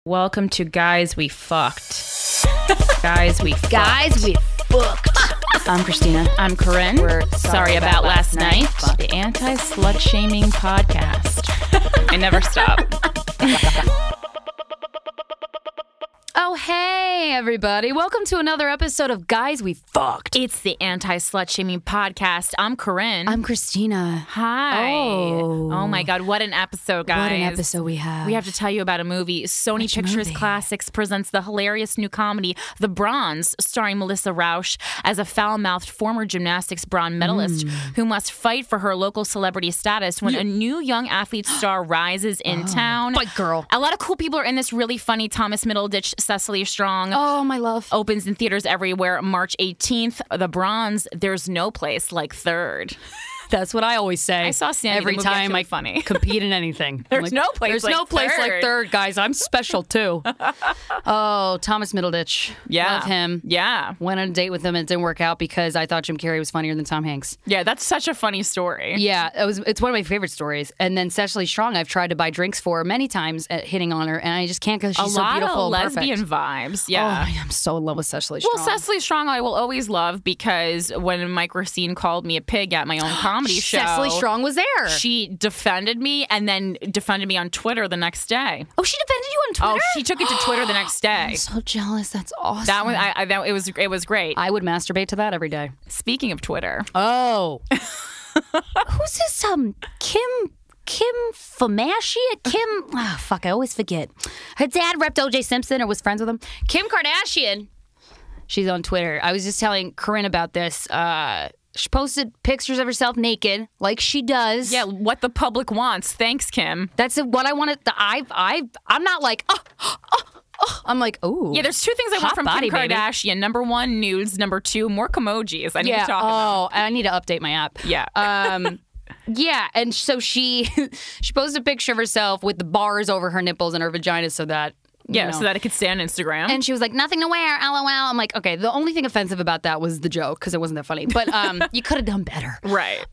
Welcome to Guys We Fucked. Guys We Fucked. Guys We Fucked. I'm Christina. I'm Corinne. We're sorry about last night. The anti-slut-shaming podcast. I never stop. Oh, hey, everybody. Welcome to another episode of Guys We Fucked. It's the anti-slut-shaming podcast. I'm Corinne. I'm Christina. Hi. Oh, my God. What an episode, guys. What an episode we have. We have to tell you about a movie. Sony Pictures Classics presents the hilarious new comedy, The Bronze, starring Melissa Rauch as a foul-mouthed former gymnastics bronze medalist who must fight for her local celebrity status when a new young athlete star rises in town. Fight girl. A lot of cool people are in this. Really funny. Thomas Middleditch, Cecily Strong. Oh, my love. Opens in theaters everywhere March 18th. The Bronze, there's no place like third. That's what I always say. I saw Sandy every the movie. time I funny. compete in anything. There's no place like third, guys. I'm special too. Oh, Thomas Middleditch. Yeah. Love him. Yeah. Went on a date with him and it didn't work out because I thought Jim Carrey was funnier than Tom Hanks. Yeah, that's such a funny story. Yeah, it's one of my favorite stories. And then Cecily Strong, I've tried to buy drinks for many times at hitting on her, and I just can't because she's so beautiful A lot and of lesbian perfect. vibes. Yeah. Oh, I'm so in love with Cecily Strong. Well, Cecily Strong I will always love because when Mike Racine called me a pig at my own comedy show. Cecily Strong was there. She defended me and then defended me on Twitter the next day. Oh, she defended you on Twitter? Oh, she took it to Twitter the next day. I'm so jealous. That's awesome. That one, it was great. I would masturbate to that every day. Speaking of Twitter. Oh. Who's this, Kim Famashia? I always forget. Her dad repped O.J. Simpson or was friends with him. Kim Kardashian. She's on Twitter. I was just telling Corinne about this. She posted pictures of herself naked, like she does. Yeah, what the public wants. Thanks, Kim. That's what I wanted. I'm not like, I'm like, ooh. Yeah, there's two things I want from body, Kim Kardashian. Baby. Number one, nudes. Number two, more emojis. I need to talk about. Oh, I need to update my app. Yeah. Yeah, and so she posted a picture of herself with the bars over her nipples and her vagina so that so that it could stay on Instagram. And she was like, nothing to wear, LOL. I'm like, okay, the only thing offensive about that was the joke because it wasn't that funny. But you could have done better. Right.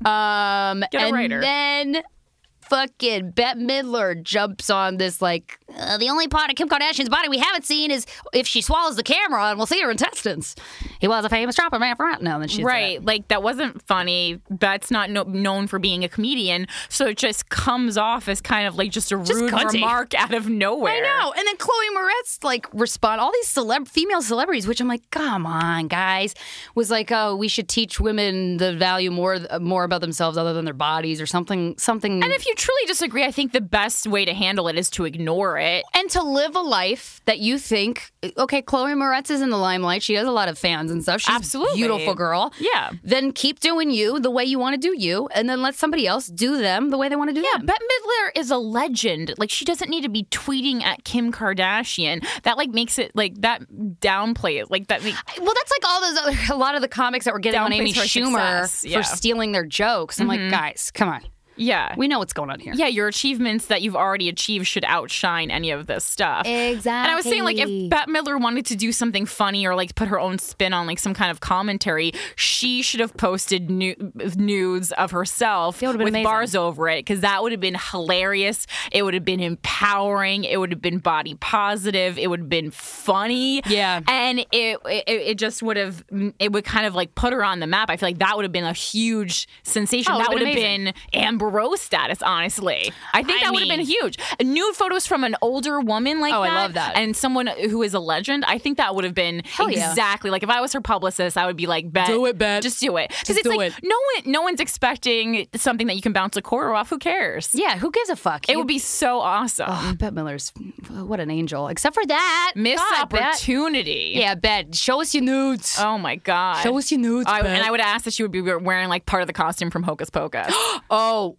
Get a writer. And then fucking Bette Midler jumps on this like, the only part of Kim Kardashian's body we haven't seen is if she swallows the camera and we'll see her intestines. He was a famous dropper man for no, then she's right. Like, that wasn't funny. Bette's not known for being a comedian, so it just comes off as kind of like just a rude remark out of nowhere. I know. And then Chloe Moretz like respond. All these female celebrities, which I'm like, come on, guys, was like, oh, we should teach women the value more about themselves other than their bodies or something. And if you truly disagree, I think the best way to handle it is to ignore it. And to live a life that you think, okay, Chloe Moretz is in the limelight. She has a lot of fans and stuff. She's absolutely a beautiful girl. Yeah. Then keep doing you the way you want to do you, and then let somebody else do them the way they want to do them. Yeah, Bette Midler is a legend. Like, she doesn't need to be tweeting at Kim Kardashian. That, like, makes it, like, that downplay it. Like, that makes... Well, that's like all those other, a lot of the comics that were getting on Amy Schumer for stealing their jokes. I'm like, guys, come on. Yeah. We know what's going on here. Yeah, your achievements that you've already achieved should outshine any of this stuff. Exactly. And I was saying, like, if Bette Midler wanted to do something funny or, like, put her own spin on, like, some kind of commentary, she should have posted nudes of herself with amazing. Bars over it, because that would have been hilarious. It would have been empowering. It would have been body positive. It would have been funny. Yeah. And it just would have, it would kind of, like, put her on the map. I feel like that would have been a huge sensation. That would have been Amber Rose status, honestly. I think that would have been huge. Nude photos from an older woman like that. I love that. And someone who is a legend. I think that would have been exactly like if I was her publicist, I would be like, Bet, do it, Bet. Just do it. Because it's like no one's expecting something that you can bounce a quarter off. Who cares? Yeah, who gives a fuck? It would be so awesome. Oh, Bette Midler's what an angel. Except for that. Missed opportunity. Bet. Yeah, Bet. Show us your nudes. Oh my God. Show us your nudes, Bet. And I would ask that she would be wearing like part of the costume from Hocus Pocus. Oh,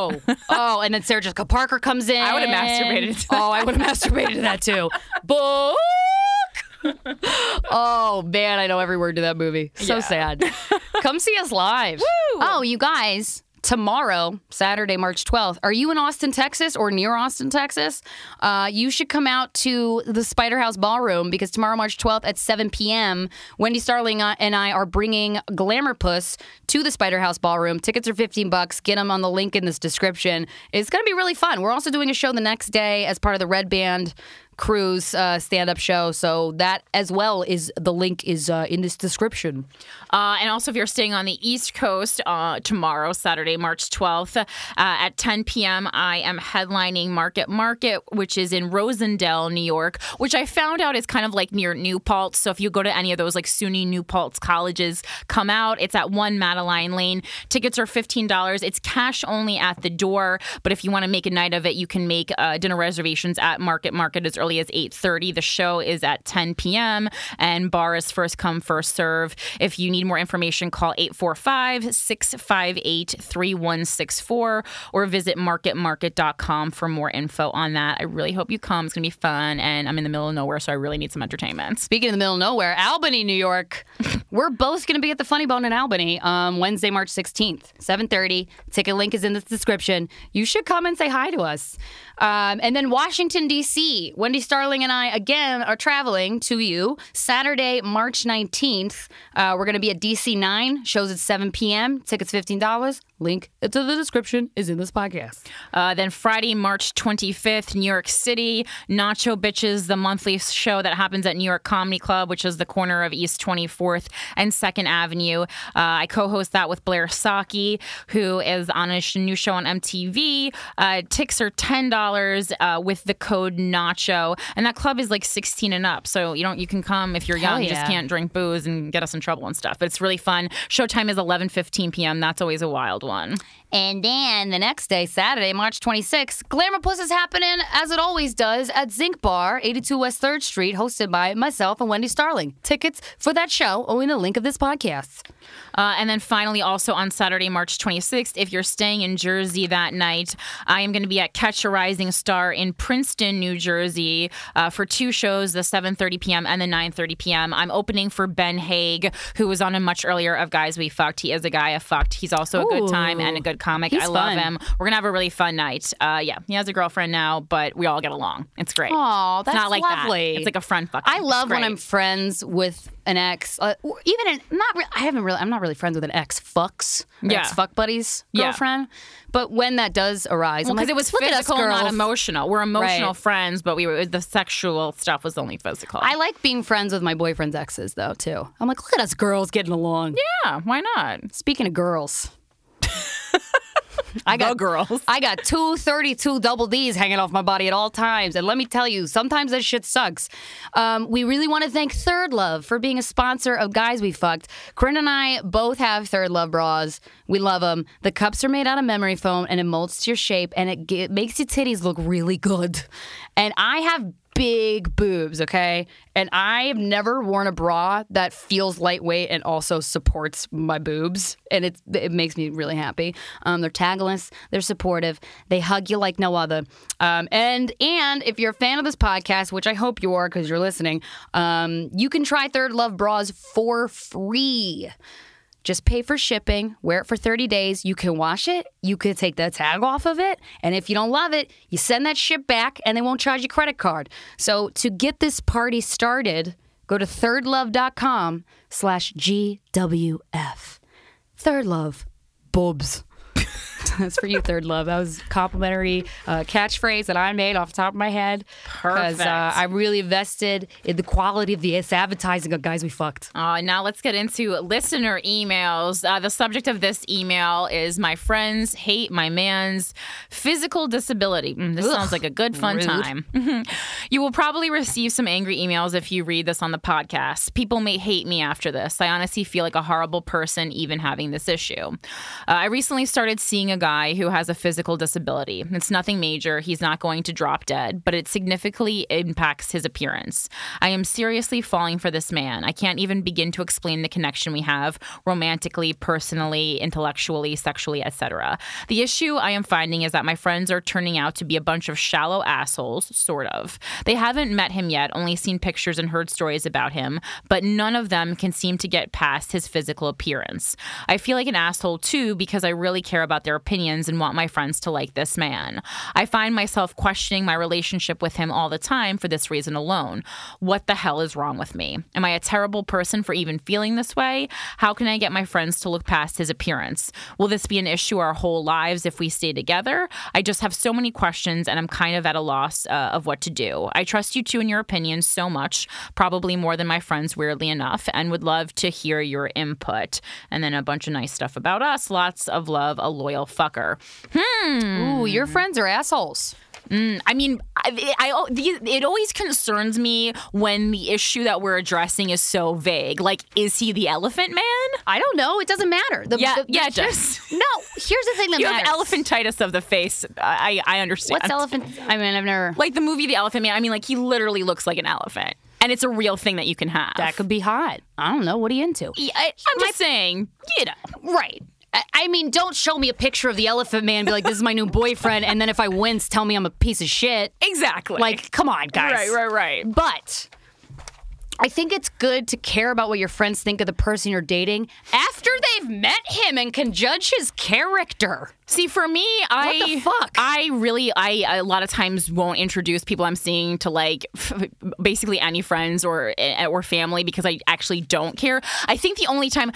and then Sarah Jessica Parker comes in. I would have masturbated to that. I would have masturbated to that too. Book! Oh, man, I know every word to that movie. So sad. Come see us live. Woo! Oh, you guys. Tomorrow, Saturday, March 12th, are you in Austin, Texas or near Austin, Texas? You should come out to the Spider House Ballroom because tomorrow, March 12th at 7 p.m., Wendy Starling and I are bringing Glamour Puss to the Spider House Ballroom. Tickets are $15. Get them on the link in this description. It's going to be really fun. We're also doing a show the next day as part of the Red Band Cruz stand-up show. So that as well is the link is in this description. And also, if you're staying on the East Coast tomorrow, Saturday, March 12th, at 10 p.m., I am headlining Market, which is in Rosendale, New York, which I found out is kind of like near New Paltz. So if you go to any of those like SUNY New Paltz colleges, come out. It's at 1 Madeline Lane. Tickets are $15. It's cash only at the door. But if you want to make a night of it, you can make dinner reservations at Market as early as 8:30. The show is at 10 p.m. and bar is first come, first serve. If you need more information, call 845-658-3164 or visit marketmarket.com for more info on that. I really hope you come. It's going to be fun, and I'm in the middle of nowhere, so I really need some entertainment. Speaking of the middle of nowhere, Albany, New York. We're both going to be at the Funny Bone in Albany Wednesday, March 16th, 7:30. Ticket link is in the description. You should come and say hi to us. And then Washington, D.C. Wendy Starling and I, again, are traveling to you Saturday, March 19th. We're going to be at DC 9. Shows at 7 p.m. Tickets $15. Link to the description is in this podcast. Then Friday, March 25th, New York City, Nacho Bitches, the monthly show that happens at New York Comedy Club, which is the corner of East 24th and 2nd Avenue. I co-host that with Blair Saki, who is on a new show on MTV. Tickets are $10 with the code NACHO. And that club is like 16 and up. So you can come if you're young. You just can't drink booze and get us in trouble and stuff. But it's really fun. Showtime is 11:15 p.m. That's always a wild one. And then the next day, Saturday, March 26th, Glamour Puss is happening, as it always does, at Zinc Bar, 82 West 3rd Street, hosted by myself and Wendy Starling. Tickets for that show are in the link of this podcast. And then finally, also on Saturday, March 26th, if you're staying in Jersey that night, I am going to be at Catch a Rising Star in Princeton, New Jersey, for 2 shows, the 7:30 p.m. and the 9:30 p.m. I'm opening for Ben Haig, who was on a much earlier of Guys We Fucked. He is a guy I fucked. He's also a good time and a good comic. He's I love fun. him. We're going to have a really fun night. He has a girlfriend now, but we all get along. It's great. Oh, that's it's not like lovely. That. It's like a friend fucking. I love when I'm friends with an ex, or even I'm not really friends with an ex fucks, ex fuck buddy's girlfriend. But when that does arise, because it was look physical, at us, girls. not emotional. We're emotional friends, but the sexual stuff was only physical. I like being friends with my boyfriend's exes, though, too. I'm like, look at us girls getting along. Yeah, why not? Speaking of girls. I got 232 double Ds hanging off my body at all times. And let me tell you, sometimes that shit sucks. We really want to thank Third Love for being a sponsor of Guys We Fucked. Corinne and I both have Third Love bras. We love them. The cups are made out of memory foam, and it molds to your shape, and it makes your titties look really good. And I have big boobs, okay? And I have never worn a bra that feels lightweight and also supports my boobs. And it makes me really happy. They're tagless. They're supportive. They hug you like no other. And if you're a fan of this podcast, which I hope you are because you're listening, you can try Third Love bras for free. Just pay for shipping, wear it for 30 days. You can wash it. You could take the tag off of it. And if you don't love it, you send that shit back and they won't charge you credit card. So to get this party started, go to thirdlove.com/GWF. Third Love, boobs. That's for you, Third Love. That was a complimentary catchphrase that I made off the top of my head. Perfect. Because I really invested in the quality of the advertising of Guys We Fucked. Now let's get into listener emails. The subject of this email is my friends hate my man's physical disability. This sounds like a good fun rude. time. You will probably receive some angry emails if you read this on the podcast. People may hate me after this. I honestly feel like a horrible person even having this issue. I recently started seeing a guy who has a physical disability. It's nothing major. He's not going to drop dead, but it significantly impacts his appearance. I am seriously falling for this man. I can't even begin to explain the connection we have romantically, personally, intellectually, sexually, etc. The issue I am finding is that my friends are turning out to be a bunch of shallow assholes, sort of. They haven't met him yet, only seen pictures and heard stories about him, but none of them can seem to get past his physical appearance. I feel like an asshole too because I really care about their opinions and want my friends to like this man. I find myself questioning my relationship with him all the time for this reason alone. What the hell is wrong with me? Am I a terrible person for even feeling this way? How can I get my friends to look past his appearance? Will this be an issue our whole lives if we stay together? I just have so many questions and I'm kind of at a loss of what to do. I trust you two and your opinions so much, probably more than my friends, weirdly enough, and would love to hear your input. And then a bunch of nice stuff about us. Lots of love, a loyal fucker. Ooh, your friends are assholes. I mean, it always concerns me when the issue that we're addressing is so vague. Like, is he the elephant man? I don't know. It doesn't matter. It does. No, here's the thing that you matters. have elephantitis of the face. I understand. What's elephant? I mean, I've never... Like the movie The Elephant Man. I mean, like, he literally looks like an elephant. And it's a real thing that you can have. That could be hot. I don't know. What are you into? Yeah, I'm just saying, you know. Right. I mean, don't show me a picture of the elephant man and be like, this is my new boyfriend, and then if I wince, tell me I'm a piece of shit. Exactly. Like, come on, guys. Right. But I think it's good to care about what your friends think of the person you're dating after they've met him and can judge his character. See, for me, what the fuck? I a lot of times won't introduce people I'm seeing to like basically any friends or family because I actually don't care. I think the only thing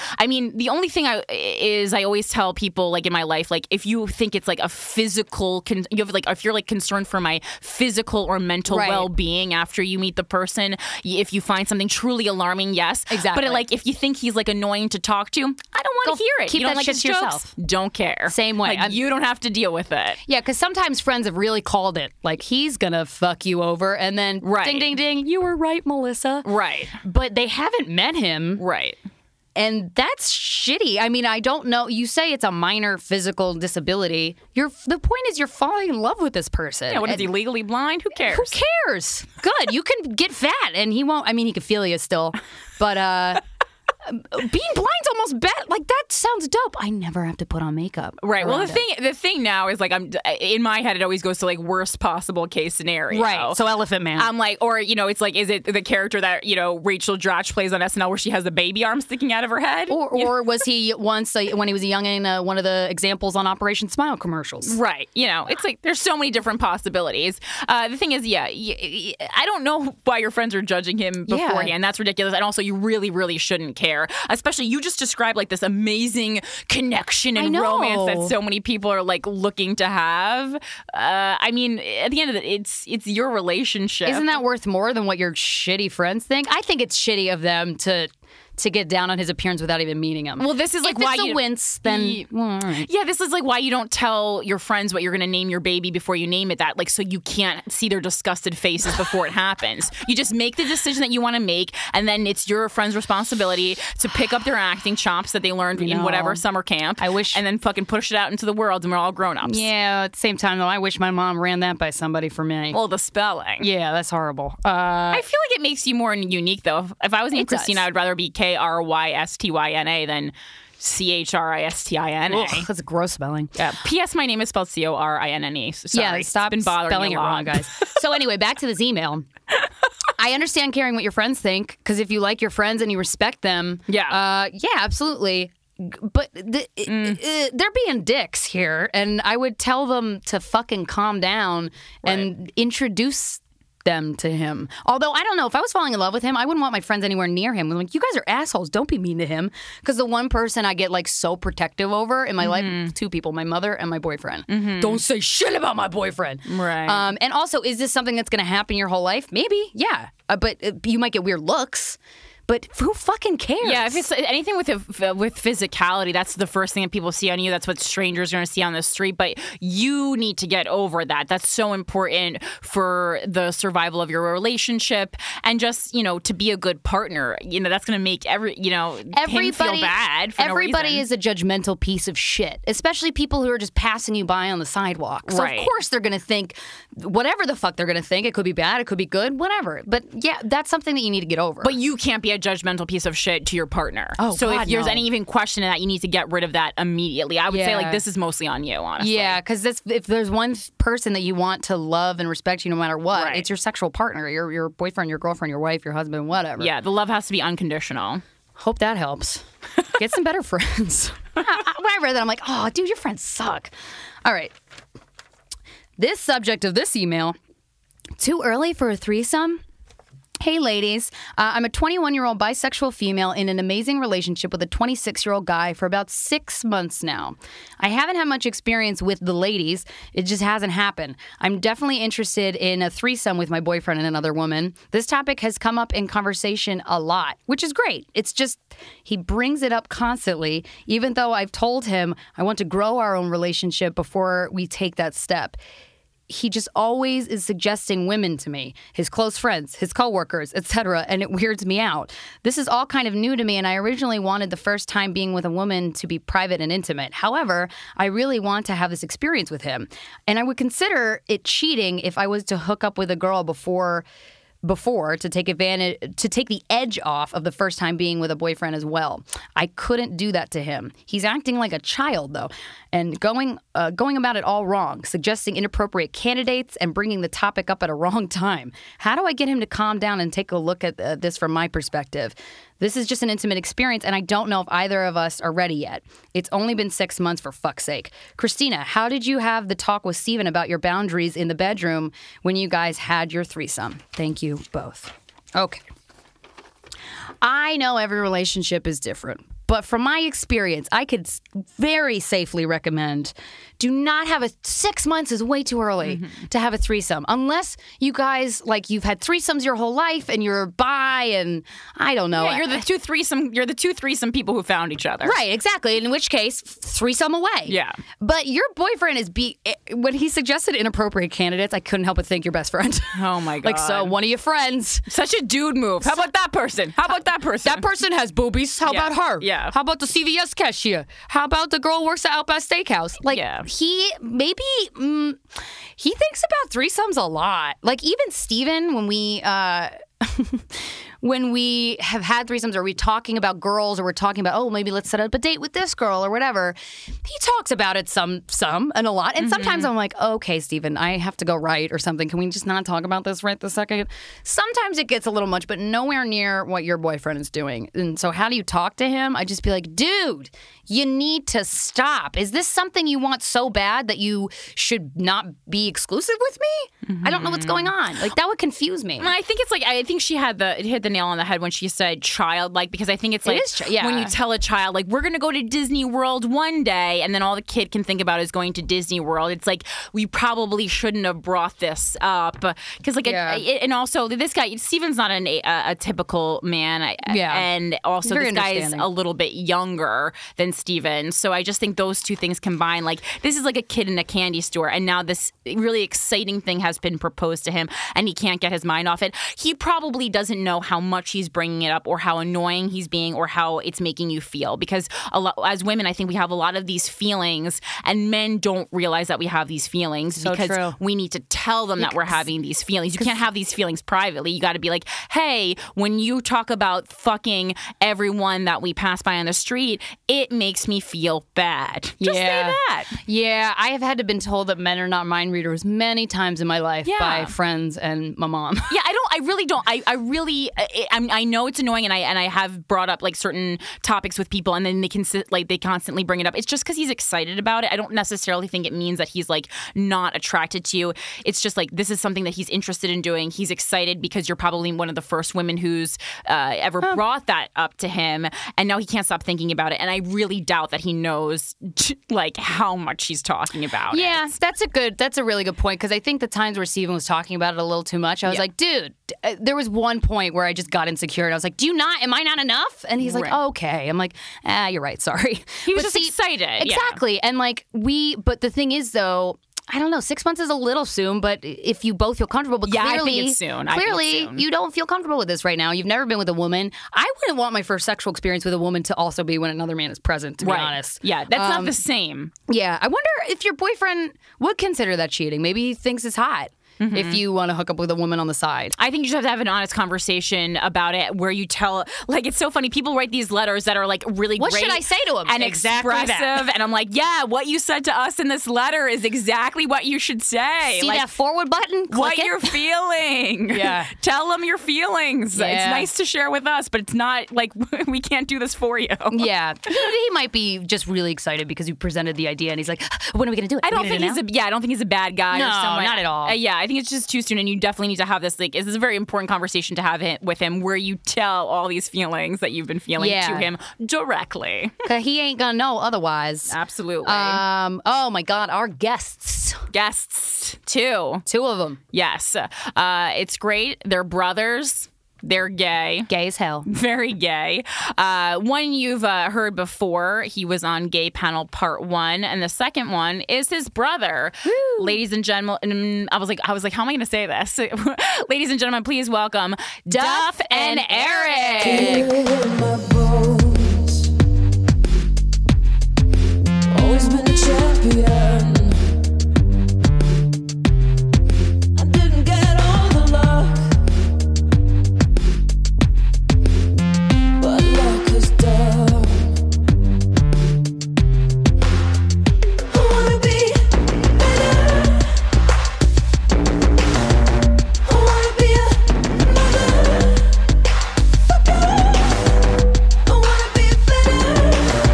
I always tell people like in my life, like if you think it's like a physical, if you're like concerned for my physical or mental well-being after you meet the person, if you find something truly alarming, yes, exactly. But like if you think he's like annoying to talk to, I don't want to hear it. Keep you don't that like shit his to jokes? yourself. Don't care. Same way. Like, you don't have to deal with it. Yeah, because sometimes friends have really called it. Like, he's going to fuck you over. And then, ding, ding, ding, you were right, Melissa. Right. But they haven't met him. Right. And that's shitty. I mean, I don't know. You say it's a minor physical disability. The point is you're falling in love with this person. Yeah, what is he, legally blind? Who cares? Who cares? Good. You can get fat and he won't. I mean, he could feel you still. But, being blind's almost bad. Like, that sounds dope. I never have to put on makeup. Right. Well, the thing now is like I'm in my head. It always goes to like worst possible case scenario. Right. So Elephant Man. I'm like, or it's like, is it the character that Rachel Dratch plays on SNL where she has the baby arm sticking out of her head? Or was he once when he was young in one of the examples on Operation Smile commercials? Right. It's like there's so many different possibilities. The thing is, I don't know why your friends are judging him beforehand. Yeah. That's ridiculous. And also, you really, really shouldn't care. Especially, you just described like this amazing connection and romance that so many people are like looking to have. I mean, at the end of it, it's your relationship. Isn't that worth more than what your shitty friends think? I think it's shitty of them to get down on his appearance without even meeting him. Well, this is like if why it's a wince, then all right. Yeah, this is like why you don't tell your friends what you're going to name your baby before you name it that, like so you can't see their disgusted faces before it happens. You just make the decision that you want to make, and then it's your friend's responsibility to pick up their acting chops that they learned in whatever summer camp. I wish, and then fucking push it out into the world, and we're all grown-ups. Yeah, at the same time though, I wish my mom ran that by somebody for me. Well, the spelling. Yeah, that's horrible. I feel like it makes you more unique though. If I was named Christina, I would rather be Krystyna than Christina. Ugh, that's a gross spelling. P.S. My name is spelled Corinne. Sorry. Yeah, stop been spelling it wrong, guys. So anyway, back to this email. I understand caring what your friends think, because if you like your friends and you respect them, yeah, absolutely. But they're being dicks here, and I would tell them to fucking calm down and introduce them to him. Although, I don't know, if I was falling in love with him, I wouldn't want my friends anywhere near him. I'm like, you guys are assholes. Don't be mean to him. Because the one person I get like so protective over in my life, two people, my mother and my boyfriend. Don't say shit about my boyfriend. Right. And also, is this something that's going to happen your whole life? Maybe, yeah. But you might get weird looks. But who fucking cares? Yeah, if it's anything with physicality, that's the first thing that people see on you. That's what strangers are going to see on the street. But you need to get over that. That's so important for the survival of your relationship and just, to be a good partner. That's going to make everybody him feel bad for everybody no reason. Is a judgmental piece of shit, especially people who are just passing you by on the sidewalk. So, of course, they're going to think whatever the fuck they're going to think. It could be bad. It could be good. Whatever. But, yeah, that's something that you need to get over. But you can't be a judgmental piece of shit to your partner. So if there's any even question of that, you need to get rid of that immediately. I would say like this is mostly on you, honestly. Yeah, because if there's one person that you want to love and respect you no matter what, it's your sexual partner, your boyfriend, your girlfriend, your wife, your husband, whatever. Yeah, the love has to be unconditional. Hope that helps. Get some better friends. When I read that, I'm like, oh, dude, your friends suck. All right. This subject of this email, too early for a threesome? Hey, ladies. I'm a 21-year-old bisexual female in an amazing relationship with a 26-year-old guy for about 6 months now. I haven't had much experience with the ladies. It just hasn't happened. I'm definitely interested in a threesome with my boyfriend and another woman. This topic has come up in conversation a lot, which is great. It's just he brings it up constantly, even though I've told him I want to grow our own relationship before we take that step. He just always is suggesting women to me, his close friends, his coworkers, etc., and it weirds me out. This is all kind of new to me, and I originally wanted the first time being with a woman to be private and intimate. However, I really want to have this experience with him, and I would consider it cheating if I was to hook up with a girl before to take the edge off of the first time being with a boyfriend as well. I couldn't do that to him. He's acting like a child, though, and going about it all wrong, suggesting inappropriate candidates and bringing the topic up at a wrong time. How do I get him to calm down and take a look at this from my perspective? This is just an intimate experience, and I don't know if either of us are ready yet. It's only been 6 months, for fuck's sake. Christina, how did you have the talk with Steven about your boundaries in the bedroom when you guys had your threesome? Thank you both. Okay. I know every relationship is different, but from my experience, I could very safely recommend do not have 6 months is way too early to have a threesome. Unless you guys, like, you've had threesomes your whole life and you're bi and I don't know. Yeah, you're the two threesome people who found each other. Right, exactly. In which case, threesome away. Yeah. But your boyfriend is when he suggested inappropriate candidates, I couldn't help but think your best friend. Oh my God. Like, so one of your friends. Such a dude move. How about that person? How about that person? That person has boobies. How about her? Yeah. How about the CVS cashier? How about the girl who works at Outback Steakhouse? Like, he thinks about threesomes a lot. Like, even Steven, when we when we have had threesomes, or we're talking about girls, or we're talking about, oh, maybe let's set up a date with this girl or whatever, he talks about it some and a lot. And sometimes I'm like, okay, Steven, I have to go write or something. Can we just not talk about this right this second? Sometimes it gets a little much, but nowhere near what your boyfriend is doing. And so how do you talk to him? I just be like, dude, you need to stop. Is this something you want so bad that you should not be exclusive with me? I don't know what's going on. Like, that would confuse me. I think it's like, I think she hit the nail on the head when she said childlike, because I think it's like when you tell a child, like, we're going to go to Disney World one day, and then all the kid can think about is going to Disney World. It's like, we probably shouldn't have brought this up, because like, and also this guy, Steven's not a typical man. And also this guy is a little bit younger than Steven. So I just think those two things combined, like, this is like a kid in a candy store, and now this really exciting thing has been proposed to him, and he can't get his mind off it. He probably doesn't know how much he's bringing it up, or how annoying he's being, or how it's making you feel. Because as women, I think we have a lot of these feelings, and men don't realize that we have these feelings, because we need to tell them that we're having these feelings. You can't have these feelings privately. You got to be like, hey, when you talk about fucking everyone that we pass by on the street, it makes me feel bad. Just say that. Yeah, I have had to been told that men are not mind readers many times in my life by friends and my mom. Yeah, I really don't. I know it's annoying, and I have brought up like certain topics with people, and then they constantly bring it up. It's just because he's excited about it. I don't necessarily think it means that he's like not attracted to you. It's just like, this is something that he's interested in doing. He's excited because you're probably one of the first women who's ever brought that up to him, and now he can't stop thinking about it. And I really doubt that he knows like how much he's talking about it. Yeah, that's a really good point, because I think the times where Steven was talking about it a little too much, I was like, dude, there was one point where I just got insecure, and I was like, am I not enough? And he's like, oh, okay. I'm like, you're right, sorry. He was just excited. Exactly. And like, but the thing is, though, I don't know, 6 months is a little soon, but if you both feel comfortable, but clearly, I think it's soon. Clearly, you don't feel comfortable with this right now. You've never been with a woman. I wouldn't want my first sexual experience with a woman to also be when another man is present, to be honest. Yeah, that's not the same. Yeah, I wonder if your boyfriend would consider that cheating. Maybe he thinks it's hot. if you want to hook up with a woman on the side. I think you just have to have an honest conversation about it where you tell, like, it's so funny. People write these letters that are like really What great should I say to him? and Exactly expressive. that. And I'm like, yeah, what you said to us in this letter is exactly what you should say. See like, that forward button? Click what it. you're feeling. Yeah. Tell them your feelings. Yeah. It's nice to share with us, but it's not like we can't do this for you. Yeah. He might be just really excited because you presented the idea and he's like, when are we going to do it? I don't think he's a bad guy No, or someone. not at all. Yeah, I think it's just too soon, and you definitely need to have this. Like, this is a very important conversation to have with him, where you tell all these feelings that you've been feeling to him directly. 'Cause he ain't gonna know otherwise. Absolutely. Oh my God, our guests. Guests, two. Two of them. Yes. It's great. They're brothers. They're gay. Gay as hell. Very gay. One you've heard before. He was on Gay Panel Part 1, and the second one is his brother. Woo. Ladies and gentlemen, I was like, how am I going to say this? Ladies and gentlemen, please welcome Duff and Eric. Always been a champion. I didn't get all the luck, but luck is done. I wanna be better. I wanna be a mother. I wanna be better.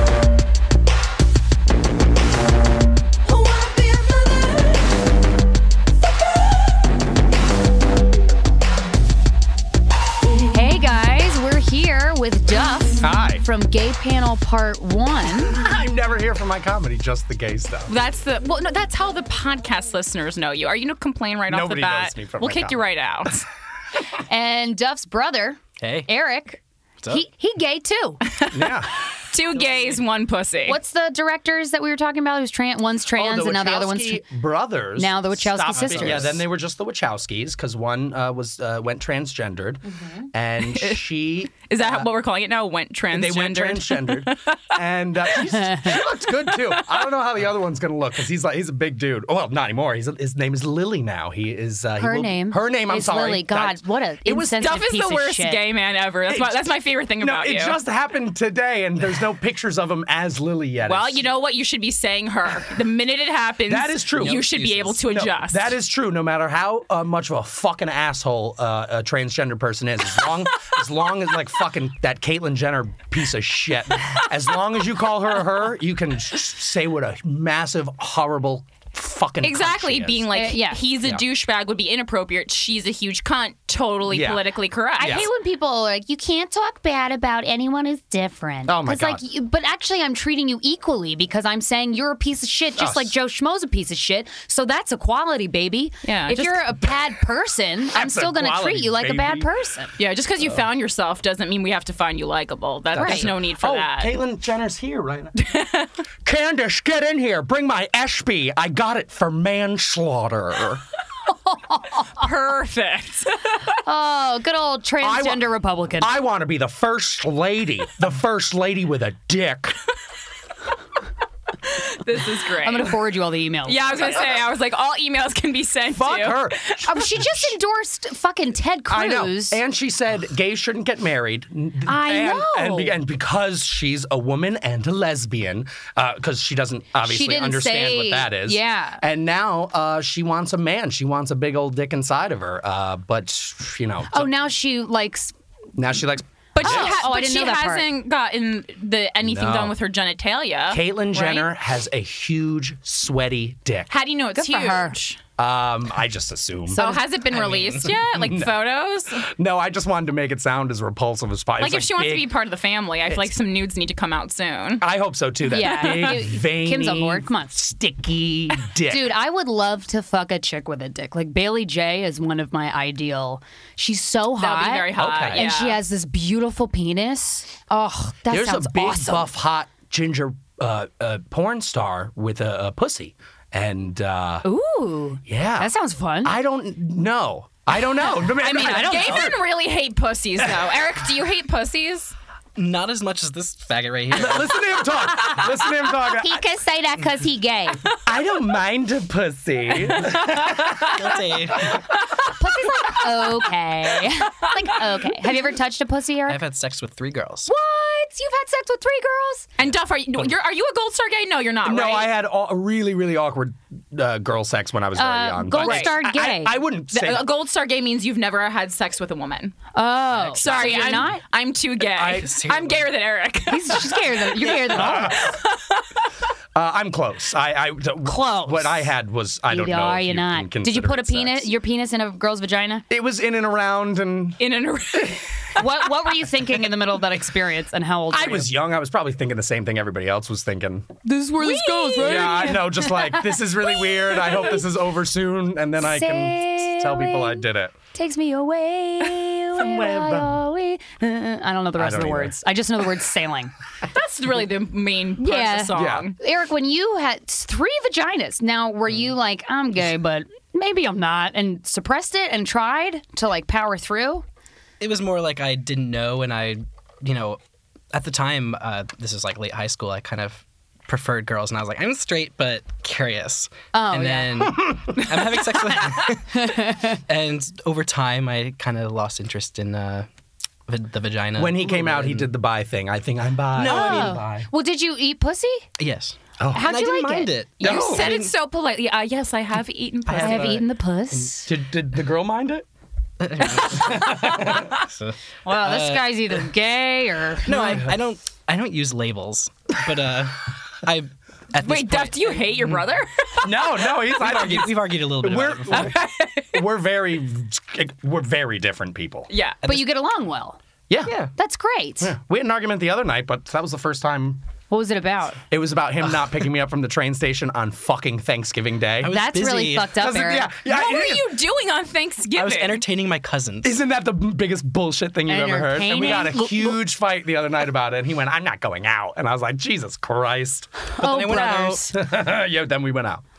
I wanna be a Hey guys, we're here with Duff. Hi. From Gay Panel Part 1. I'm never here for my comedy, just the gay stuff. That's how the podcast listeners know you. Are you going to complain right off the Nobody bat? knows me from We'll my kick you comedy. right out. And Duff's brother, Hey. Eric, up? he gay too. Yeah. Two gays, one pussy. What's the directors that we were talking about? Who's one's trans and now the other one's Wachowski brothers. Now the Wachowski stopped sisters. being- Yeah, then they were just the Wachowskis because one went transgendered, and she. Is that what we're calling it now? Went transgendered. They went transgendered, and she looked good too. I don't know how the other one's gonna look because he's a big dude. Oh, well, not anymore. His name is Lily now. He is Her name. I'm is sorry. Lily. God, what a It was insensitive Duff is piece the of worst shit. gay man ever. That's my favorite thing No, about it you. just happened today, and there's no pictures of him as Lily yet. Well, It's- you know what? You should be saying her. The minute it happens, That is true. You No should be able to No, adjust. that is true. No matter how much of a fucking asshole a transgender person is, as long as like fucking that Caitlyn Jenner piece of shit, as long as you call her her, you can say what a massive, horrible fucking cunt Exactly. she is. Being like, Yeah. he's a douchebag would be inappropriate. She's a huge cunt. Totally Yeah. politically correct. I hate when people are like, you can't talk bad about anyone who's different. Oh, my 'Cause, like, God. but actually, I'm treating you equally because I'm saying you're a piece of shit, just Oh, like Joe Schmo's a piece of shit. So that's equality, baby. Yeah, If just- you're a bad person, I'm That's still going to equality, treat you like a bad baby. person. Yeah, just because you found yourself doesn't mean we have to find you likable. There's Right. no need for Oh, that. Caitlyn Jenner's here right now. Candace, get in here. Bring my Ashby. I got it for manslaughter. Perfect. Oh, good old transgender Republican. I want to be the first lady with a dick. This is great. I'm going to forward you all the emails. Yeah, I was gonna say. I was like, all emails can be sent Fuck to her. She just endorsed fucking Ted Cruz. I know. And she said gays shouldn't get married. I know. And because she's a woman and a lesbian, because she doesn't obviously didn't understand say- what that is. yeah. And now she wants a man. She wants a big old dick inside of her. But, you know. Oh, now she likes. Now she likes. But Oh, she, I but didn't she know that part. hasn't gotten anything No. done with her genitalia. Caitlyn Jenner right? has a huge, sweaty dick. How do you know it's Good for her. huge? I just assume. So has it been released yet? Like photos? No, I just wanted to make it sound as repulsive as possible. Like if she wants to be part of the family, I feel like some nudes need to come out soon. I hope so too. That Yeah. big, veiny, Kim's on board. Come on. sticky dick. Dude, I would love to fuck a chick with a dick. Like Bailey J is one of my ideal. She's so hot. That would be very hot. Okay. And yeah. she has this beautiful penis. Oh, that There's sounds a big, awesome. buff, hot ginger porn star with a pussy, and Ooh. yeah, That sounds fun. I don't know. I don't know. I mean, gay men really hate pussies, though. Eric, do you hate pussies? Not as much as this faggot right here. Listen to him talk. Listen to him talk. He can say that because he gay. I don't mind a pussy. Guilty. Pussy's like, okay. Like, okay. Have you ever touched a pussy, Eric? I've had sex with 3 girls. What? You've had sex with 3 girls? And Duff, are you a Gold Star gay? No, you're not. No, right? I had a really, really awkward girl sex when I was very young. Gold but Star gay. I wouldn't say. A Gold Star gay means you've never had sex with a woman. Oh. Sorry, So you're I'm not? I'm too gay. I'm gayer than Eric. She's gayer than, you're gayer than all of us. I'm close. Close. What I had was I don't know. Are if you you not? can Did you consider put it sex. your penis in a girl's vagina? It was in and around, and In an What were you thinking in the middle of that experience, and how old were I you? was young. I was probably thinking the same thing everybody else was thinking. This is where this goes, right? Yeah, I know. Just like this is really weird. I hope this is over soon, and then I can tell people I did it. Takes me away. where I always- I don't know the rest of don't the either. words. I just know the word sailing. That's really the main part Yeah. of the song. Yeah. Eric, when you had 3 vaginas, now were you like, I'm gay, but maybe I'm not, and suppressed it and tried to like power through? It was more like I didn't know, and I, at the time, this is like late high school, I kind of preferred girls, and I was like, I'm straight but curious. Oh, and yeah. then I'm having sex with and over time, I kind of lost interest in the vagina. When he came out, he did the bi thing. I think I'm bi. No, I mean, Oh. bi. Well, did you eat pussy? Yes. How'd And I you didn't like mind it. You No. said it so politely. Yes, I have eaten pussy. I have have eaten the puss. Did the girl mind it? So, Well, this guy's either gay or no, I don't use labels, but I. At this Wait, Duff, point, do you hate your brother? No, we've argued a little bit about it before. we're very different people. Yeah. but you get along well. Yeah. That's great. We had an argument the other night, but that was the first time. What was it about? It was about him not picking me up from the train station on fucking Thanksgiving Day. was That's really busy. fucked up, Eric. What were you doing on Thanksgiving? I was entertaining my cousins. Isn't that the biggest bullshit thing you've ever heard? And we got a Entertaining? huge fight the other night about it. And he went, I'm not going out. And I was like, Jesus Christ. Oh, then I went brothers. Yeah, then we went out.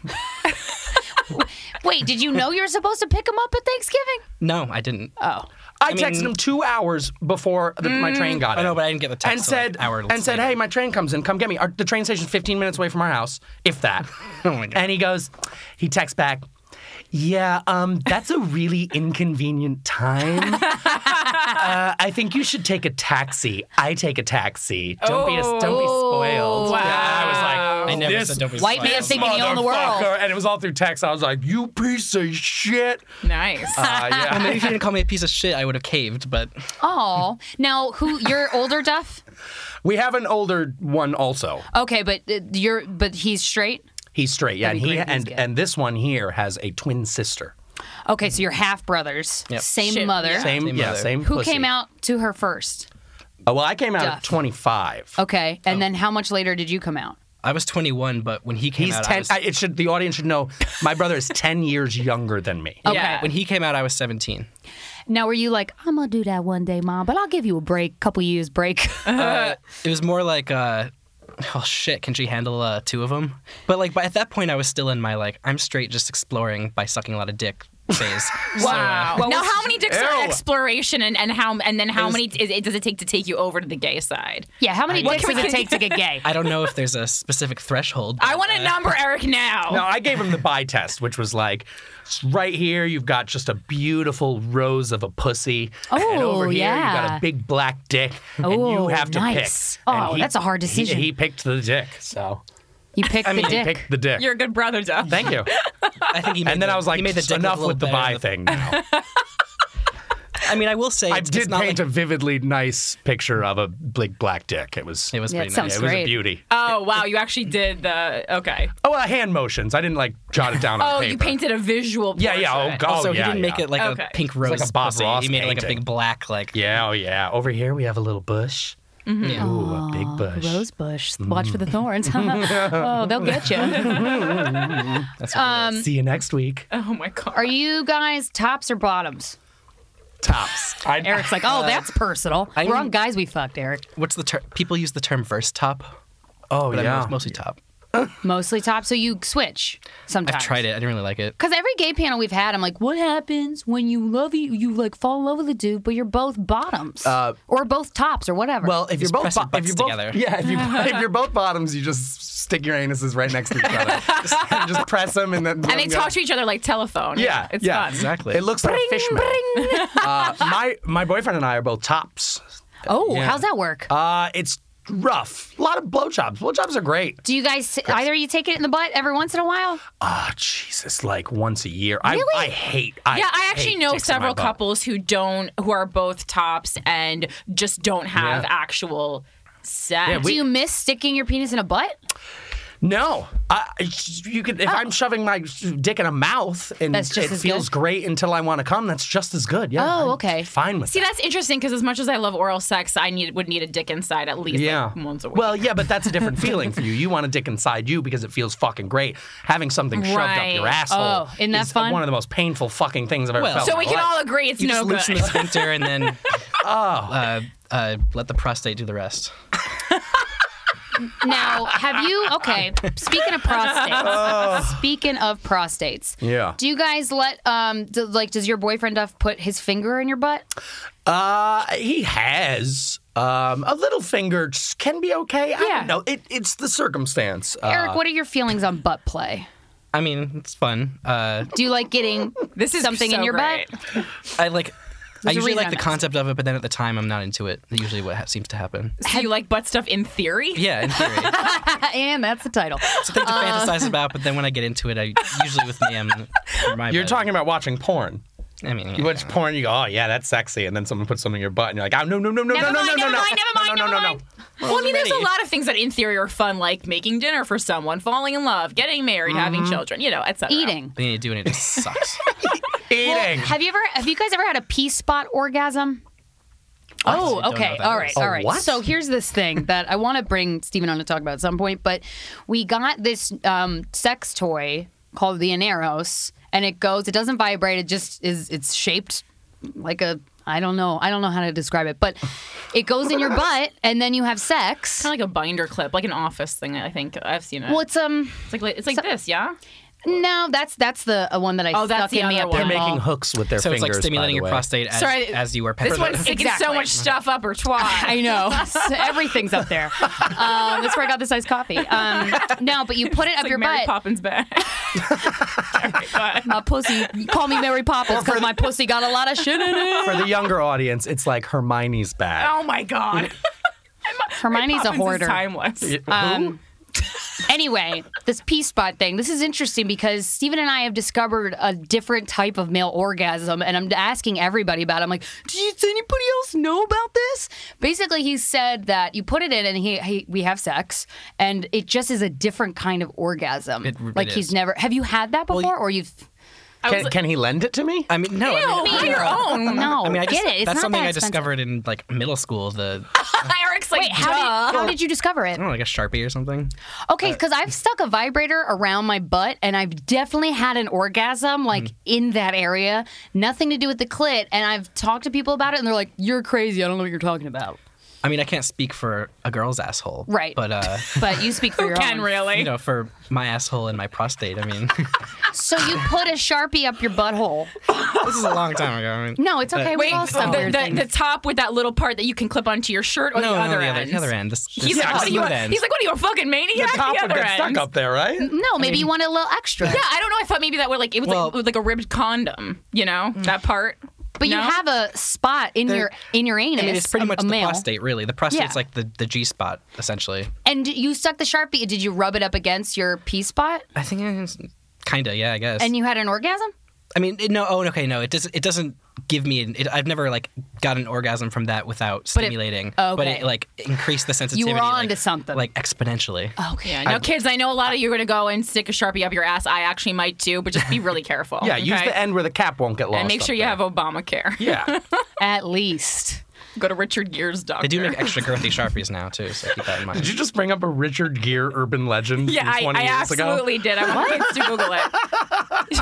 Wait, did you know you were supposed to pick him up at Thanksgiving? No, I didn't. Oh. I texted him 2 hours before my train got I in. know, but I didn't get the text. And said, till, like, an hour later. hey, my train comes in. Come get me. The train station's 15 minutes away from our house, if that. Oh my God. And he texts back, yeah, that's a really inconvenient time. I think you should take a taxi. I take a taxi. Don't be spoiled. wow. Yeah, I was like, I never this said don't be White man spoiled. thinking you own the world. motherfucker. And it was all through text. I was like, you piece of shit. Nice. Yeah. Maybe if you didn't call me a piece of shit, I would have caved. But Oh. Now, you're older, Duff? We have an older one also. Okay, but he's straight? He's straight, yeah. That'd And be great if he's gay. and this one here has a twin sister. Okay, so you're half brothers. Yep. Same Shit, mother. yeah. Same mother. Who pussy. came out to her first? Oh, well, I came out Duff. at 25. Okay, and then how much later did you come out? I was 21. But when he came He's out, 10. I was, The audience should know my brother is 10 years younger than me. Okay. Yeah. when he came out, I was 17. Now, were you like, I'm going to do that one day, Mom, but I'll give you a break, couple years break? It was more like, oh shit, can she handle 2 of them? But like, at that point, I was still in my like, I'm straight, just exploring by sucking a lot of dick phase. Wow. So, Now, how many dicks are Ew. exploration, and then how many does it take to take you over to the gay side? Yeah, how many What dicks can does we it take to get gay? I don't know if there's a specific threshold. I but, want a number, Eric, now. No, I gave him the bi test, which was like, right here, you've got just a beautiful rose of a pussy. And Oh, over here, you've got yeah. a big black dick. And you Oh, have to nice. pick. Oh, And that's a hard decision. He picked the dick, so. You picked the He dick. picked the dick. You're a good brother, Duff. Thank you. I think he made And then the, I was like, he made the dick enough look a with the little bi better thing now. I mean, I will say I it's did not paint like, a vividly nice picture of a big black dick. It was It was Yeah, pretty it sounds nice. it was a great. beauty. Oh, wow. You actually did the. Okay. Oh, hand motions. I didn't like jot it down on Oh, paper. you painted a visual Yeah, yeah. Oh, portrait. God. Also, yeah, he didn't make yeah. it like Okay. a pink rose like a Bob pussy. Ross He made it like a painting. big black, like Yeah, oh yeah. Over here we have a little bush. yeah. Ooh, a big bush. Rose bush. Watch for the thorns. Oh, they'll get you. That's See you next week. Oh, my God. Are you guys tops or bottoms? Tops. Eric's like, oh, that's personal. I We're mean- on guys we fucked, Eric. What's the term? People use the term verse top, Oh but yeah. I'm mostly top. Mostly top. So you switch sometimes. I've tried it. I didn't really like it. Because every gay panel we've had, I'm like, what happens when you like fall in love with a dude, but you're both bottoms or both tops or whatever? Well, if you're both press your butts together. Yeah, if you're both bottoms, you just stick your anuses right next to each other. just press them and then. And they talk to each other like telephone. Yeah, It's yeah, fun. Exactly. It looks like a fish mouth. My boyfriend and I are both tops. oh, how's that work? It's rough. A lot of blowjobs. Blowjobs are great. Do you guys either you take it in the butt every once in a while? Oh, Jesus, like once a year. Really? I hate. Yeah, I actually hate know dicks in my several butt. couples who are both tops and just don't have Yeah. actual sex. Yeah, Do you miss sticking your penis in a butt? No, you could. If I'm shoving my dick in a mouth and That's just it as feels good? great until I want to come, that's just as good. Yeah. Oh, I'm okay. Fine with See, that. that's interesting because as much as I love oral sex, I would need a dick inside at least Yeah. like, once a week. Well, yeah, but that's a different feeling for you. You want a dick inside you because it feels fucking great. Having something shoved up your Right. asshole Oh, isn't that is fun? one of the most painful fucking things I've ever Well, felt. so in we my can life. all agree it's You no just good. loosen the sphincter and then let the prostate do the rest. Now, have you? Okay. Speaking of prostates. Yeah. Do you guys let does your boyfriend Duff put his finger in your butt? He has. A little finger can be okay. I don't know. It's the circumstance. Eric, what are your feelings on butt play? I mean, it's fun. Do you like getting This is something in so your great. butt? I usually reason like I'm the asking. concept of it, but then at the time I'm not into it. That's usually what seems to happen. So you like butt stuff in theory? Yeah, in theory. And that's the title. Something to fantasize about, but then when I get into it, I usually with me, You're talking about watching porn. I mean, You watch porn, you go, oh yeah, that's sexy, and then someone puts something in your butt, and you're like, oh no, no, no, no, Never no, no, mind, no, never no, mind, never mind, no, no, never no, mind. no. Well, I mean, there's a lot of things that in theory are fun, like making dinner for someone, falling in love, getting married, having children, etc. Eating. then you do it, and it just sucks. Eating. Have you guys ever had a P-spot orgasm? Oh, don't know okay. what that All is. right. Oh, All right. what? So here's this thing that I want to bring Steven on to talk about at some point, but we got this sex toy called the Aneros, and it doesn't vibrate, it's shaped like I don't know how to describe it, but it goes in your butt and then you have sex. Kind of like a binder clip, like an office thing. I think I've seen it. Well, it's it's like this, yeah. no, that's the one that I Oh, stuck that's the in me other at one. They're pinball. making hooks with their So fingers. it's like stimulating by your the way. prostate as you are This penetrating. one's sticking so Exactly. much stuff up her twat. I know. So everything's up there. That's where I got this iced coffee. No, but you put it up Like your Mary butt. Poppins bag. My pussy. Call me Mary Poppins because my pussy got a lot of shit in it. For the younger audience, it's like Hermione's bag. Oh my god. Hermione's a Poppins is hoarder. timeless. Anyway, this P-spot thing. This is interesting because Steven and I have discovered a different type of male orgasm, and I'm asking everybody about it. I'm like, does anybody else know about this? Basically, he said that you put it in and we have sex, and it just is a different kind of orgasm. It he's is. never. Have you had that before, or you've? Can he lend it to me? I mean, no. I mean, Be your own. No, I mean, get it. It's that's not something that I expensive. discovered in like middle school. Eric's like, Wait, how did you discover it? I don't know, like a Sharpie or something. Okay, because I've stuck a vibrator around my butt, and I've definitely had an orgasm, like, in that area. Nothing to do with the clit, and I've talked to people about it, and they're like, you're crazy. I don't know what you're talking about. I mean, I can't speak for a girl's asshole, Right. But But you speak for your can own. really? for my asshole and my prostate. I mean, So you put a Sharpie up your butthole. this is a long time ago. I mean, No, it's okay. Wait, We've all done weird the things. top with that little part that you can clip onto your shirt, or no, the other the end? other end. This He's this like, what are you? smooth end. He's like, what are you, a fucking maniac? The top the would other get stuck end. up there, right? No, maybe you want a little extra. Yeah, I don't know. I thought maybe that would like it was Well- like a ribbed condom. You know that part. But you No? have a spot in your anus. I mean, it's pretty much a the male. prostate, really. The prostate's Yeah. like the G spot, essentially. And you stuck the Sharpie. Did you rub it up against your P spot? I think it's kind of, yeah, I guess. And you had an orgasm? I mean, no. Oh, okay, no. It doesn't give me. I've never like got an orgasm from that without stimulating. But okay. it like increased the sensitivity. onto like, something. like exponentially. Okay. Yeah. Now, kids, I know a lot of you are going to go and stick a Sharpie up your ass. I actually might too, but just be really careful. Yeah, use okay? the end where the cap won't get lost. And make sure up you there. have Obamacare. Yeah. At least. Go to Richard Gere's doctor. They do make extra girthy Sharpies now too, so keep that in mind. Did you just bring up a Richard Gere urban legend Yeah, from 20 I years ago? absolutely did. I want kids to Google it.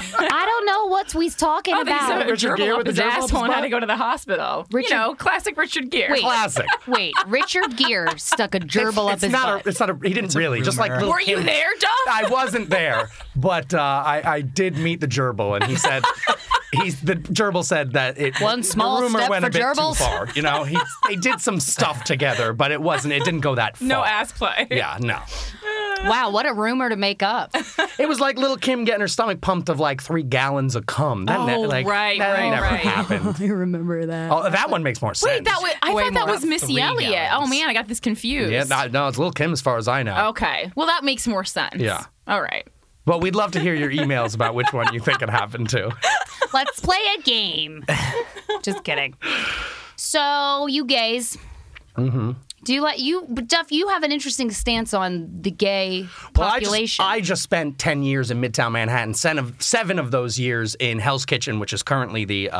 I don't know what we's talking Oh, they about. said a Richard Gere gerbil up with the his gerbil up his asshole and had butt? to go to the hospital. Richard- You know, classic Richard Gere. Wait. Classic. Wait, Richard Gere stuck a gerbil up his butt. It's not a. He didn't really. Just like rumor. little Were you Kim- there, Duff? I wasn't there, but I did meet the gerbil, and he said the gerbil said that One small the rumor step went for a bit gerbils. too far. You know, they did some stuff together, but it didn't go that far. No ass play. Yeah, no. Wow, what a rumor to make up. It was like little Kim getting her stomach pumped of like 3 gallons of cum. That right, that never right. happened. I remember that. Oh, that one makes more sense. Wait, I Way thought that more. was Missy 3 Elliott. gallons. Oh man, I got this confused. Yeah, no, it's little Kim as far as I know. Okay. Well, that makes more sense. Yeah. All right. But we'd love to hear your emails about which one you think it happened to. Let's play a game. Just kidding. So, you gays. Mm-hmm. Do you like Duff? You have an interesting stance on the gay Well, population. I just spent 10 years in Midtown Manhattan, 7 of those years in Hell's Kitchen, which is currently the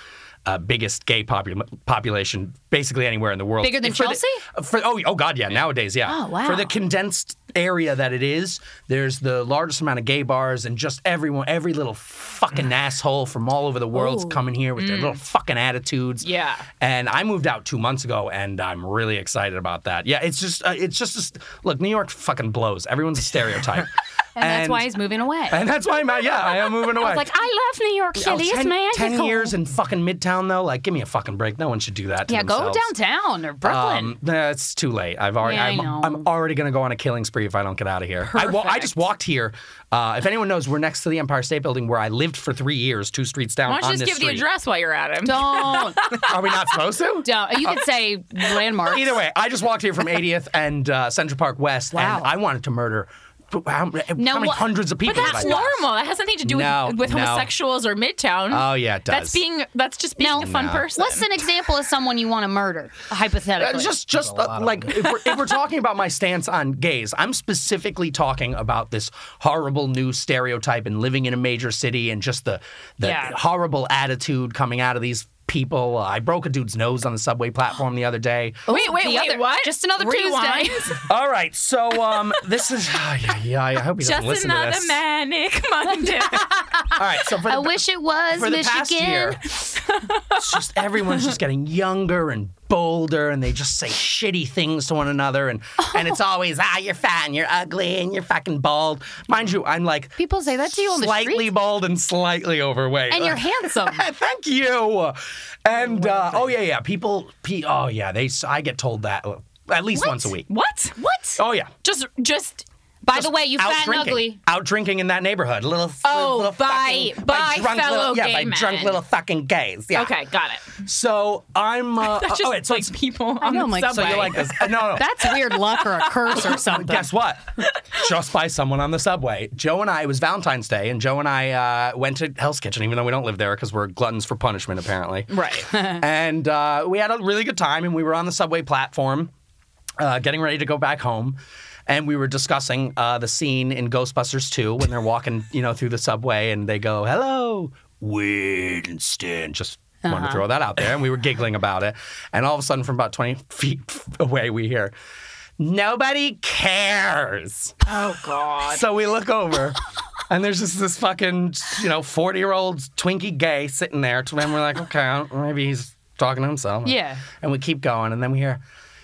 biggest gay population basically anywhere in the world. Bigger than For the- Chelsea? oh God, yeah, nowadays, yeah. Oh, wow. For the condensed area that it is, there's the largest amount of gay bars, and just every little fucking asshole from all over the world's coming here with their little fucking attitudes. Yeah. And I moved out 2 months ago, and I'm really excited about that. Yeah, it's just look, New York fucking blows. Everyone's a stereotype. and that's why he's moving away. And that's why I am moving away. I was like, I love New York City. It's magical. 10 years in fucking Midtown, though? Like, give me a fucking break. No one should do that to Yeah, go themselves. downtown or Brooklyn. It's too late. Yeah, I know. I'm already going to go on a killing spree if I don't get out of here. I just walked here. If anyone knows, we're next to the Empire State Building where I lived for 3 years, 2 streets down Why don't on you just this give the street. address while you're at him? Don't. Are we not supposed to? Don't. You could say landmarks. Either way, I just walked here from 80th and Central Park West, Wow. and I wanted to murder how many what- hundreds of people. But that's did I pass? normal. That has nothing to do No, with no. homosexuals or Midtown. Oh, yeah, it does. That's just being a fun person. What's an example of someone you want to murder, hypothetically? Just like if we're talking about my stance on gays, I'm specifically talking about this horrible new stereotype and living in a major city and just the Yeah. horrible attitude coming out of these people. I broke a dude's nose on the subway platform the other day. Wait, The other- what? Just another Rewind. Tuesday. All right, so this is I hope he doesn't Just listen to another this. manic Monday. All right, so for I the, wish it was for the Michigan. past year, it's just everyone's just getting younger and bolder, and they just say shitty things to one another, and it's always you're fat and you're ugly and you're fucking bald. Mind you, I'm like People say that to you on the slightly street? bald and slightly overweight, And you're handsome. Thank you. And people. I get told that at least once a week. What? Oh yeah. Just. By the way, you out fat and drinking. ugly. Out drinking in that neighborhood. Little by drunk fellow little, gay by men. drunk little fucking gays. Yeah. Okay, got it. So I'm. That's just so like people on know, the Mike, so subway. so you like this? No. That's weird luck or a curse or something. Guess what? Just by someone on the subway. Joe and I, it was Valentine's Day, and Joe and I went to Hell's Kitchen, even though we don't live there because we're gluttons for punishment, apparently. Right. And we had a really good time, and we were on the subway platform getting ready to go back home. And we were discussing the scene in Ghostbusters 2 when they're walking, through the subway, and they go, "Hello, Winston." Just wanted to throw that out there, and we were giggling about it. And all of a sudden, from about 20 feet away, we hear, "Nobody cares." Oh God. So we look over, and there's just this fucking, 40-year-old Twinkie gay sitting there. And we're like, okay, maybe he's talking to himself. Yeah. And we keep going, and then we hear,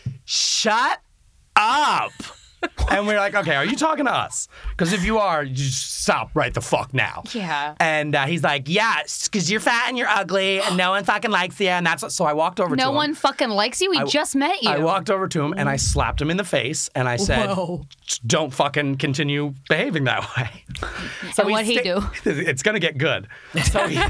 "Shut up." And we're like, okay, are you talking to us? Because if you are, you just stop right the fuck now. Yeah. And he's like, yeah, because you're fat and you're ugly, and no one fucking likes you. And that's so I walked over to him. No one fucking likes you. We just met you. I walked over to him and I slapped him in the face and I said, "Don't fucking continue behaving that way." So And what'd he do? It's gonna get good. So he,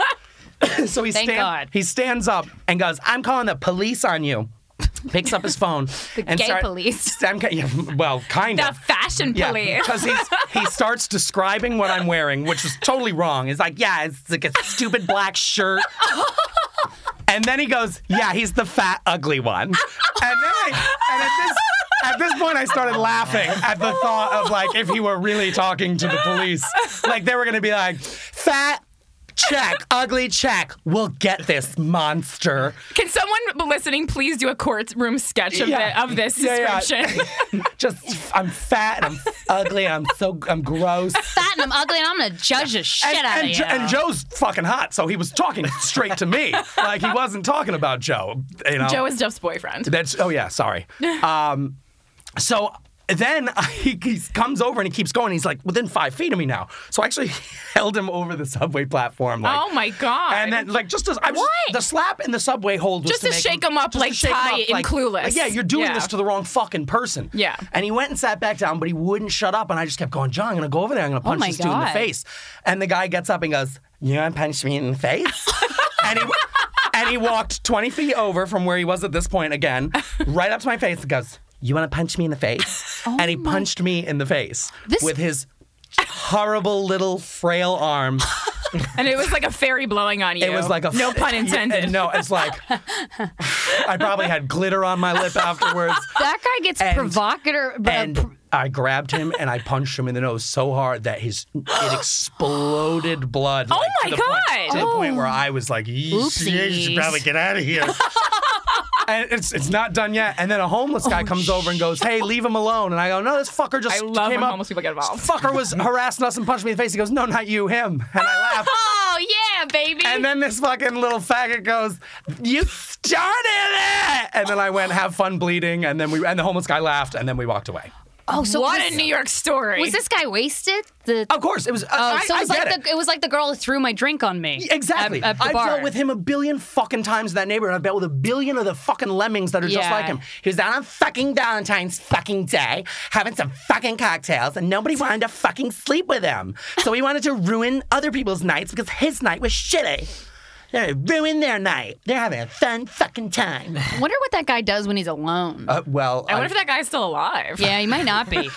Thank God. he stands up and goes, "I'm calling the police on you." Picks up his phone. The and gay police. Well, kind The of. fashion Yeah, police. because he starts describing what I'm wearing, which is totally wrong. He's like, yeah, it's like a stupid black shirt. And then he goes, yeah, he's the fat, ugly one. And then at this point, I started laughing at the thought of, like, if he were really talking to the police, like, they were going to be like, fat, check, ugly check. We'll get this monster. Can someone listening please do a courtroom sketch of, of this Yeah. description? Just, I'm fat and I'm ugly and I'm gross. Fat and I'm ugly and I'm gonna judge the shit out of you. And Joe's fucking hot, so he was talking straight to me. Like, he wasn't talking about Joe. You know? Joe is Jeff's boyfriend. Sorry. So then he comes over and he keeps going. He's like within 5 feet of me now. So I actually held him over the subway platform. Like, Oh my God. And then, like, the slap in the subway hold was Just to make shake him up, just to like shake him Ty up, in Clueless. Like, yeah, you're doing Yeah. this to the wrong fucking person. Yeah. And he went and sat back down, but he wouldn't shut up. And I just kept going, John, I'm going to go over there. I'm going to punch my this dude in the God. face. And the guy gets up and goes, you want to punch me in the face? and he walked 20 feet over from where he was at this point again, right up to my face and goes, you want to punch me in the face? And he punched me in the face with his horrible little frail arm. And it was like a fairy blowing on you. It was like a no pun intended. No, it's like I probably had glitter on my lip afterwards. That guy gets provocateur. And I grabbed him and I punched him in the nose so hard that it exploded blood. Oh like, my to the point- God. to the point where I was like, you should probably get out of here. And it's not done yet. And then a homeless guy comes over and goes, hey, leave him alone. And I go, no, this fucker just I love came when up. homeless people get involved. This fucker was harassing us and punched me in the face. He goes, no, not you, him. And I laughed. Oh yeah, baby. And then this fucking little faggot goes, you started it! And then I went, have fun bleeding. And then the homeless guy laughed. And then we walked away. oh, so What was, a New York story. was this guy wasted? Of course, it was. So I it was get like it. it was like the girl who threw my drink on me. Exactly. At the I've bar. dealt with him a billion fucking times in that neighborhood. I've dealt with a billion of the fucking lemmings that are just Yeah. like him. He was down on fucking Valentine's fucking day having some fucking cocktails and nobody wanted to fucking sleep with him. So he wanted to ruin other people's nights because his night was shitty. They ruined their night. They're having a fun fucking time. I wonder what that guy does when he's alone. Well, I wonder if that guy's still alive. yeah, he might not be.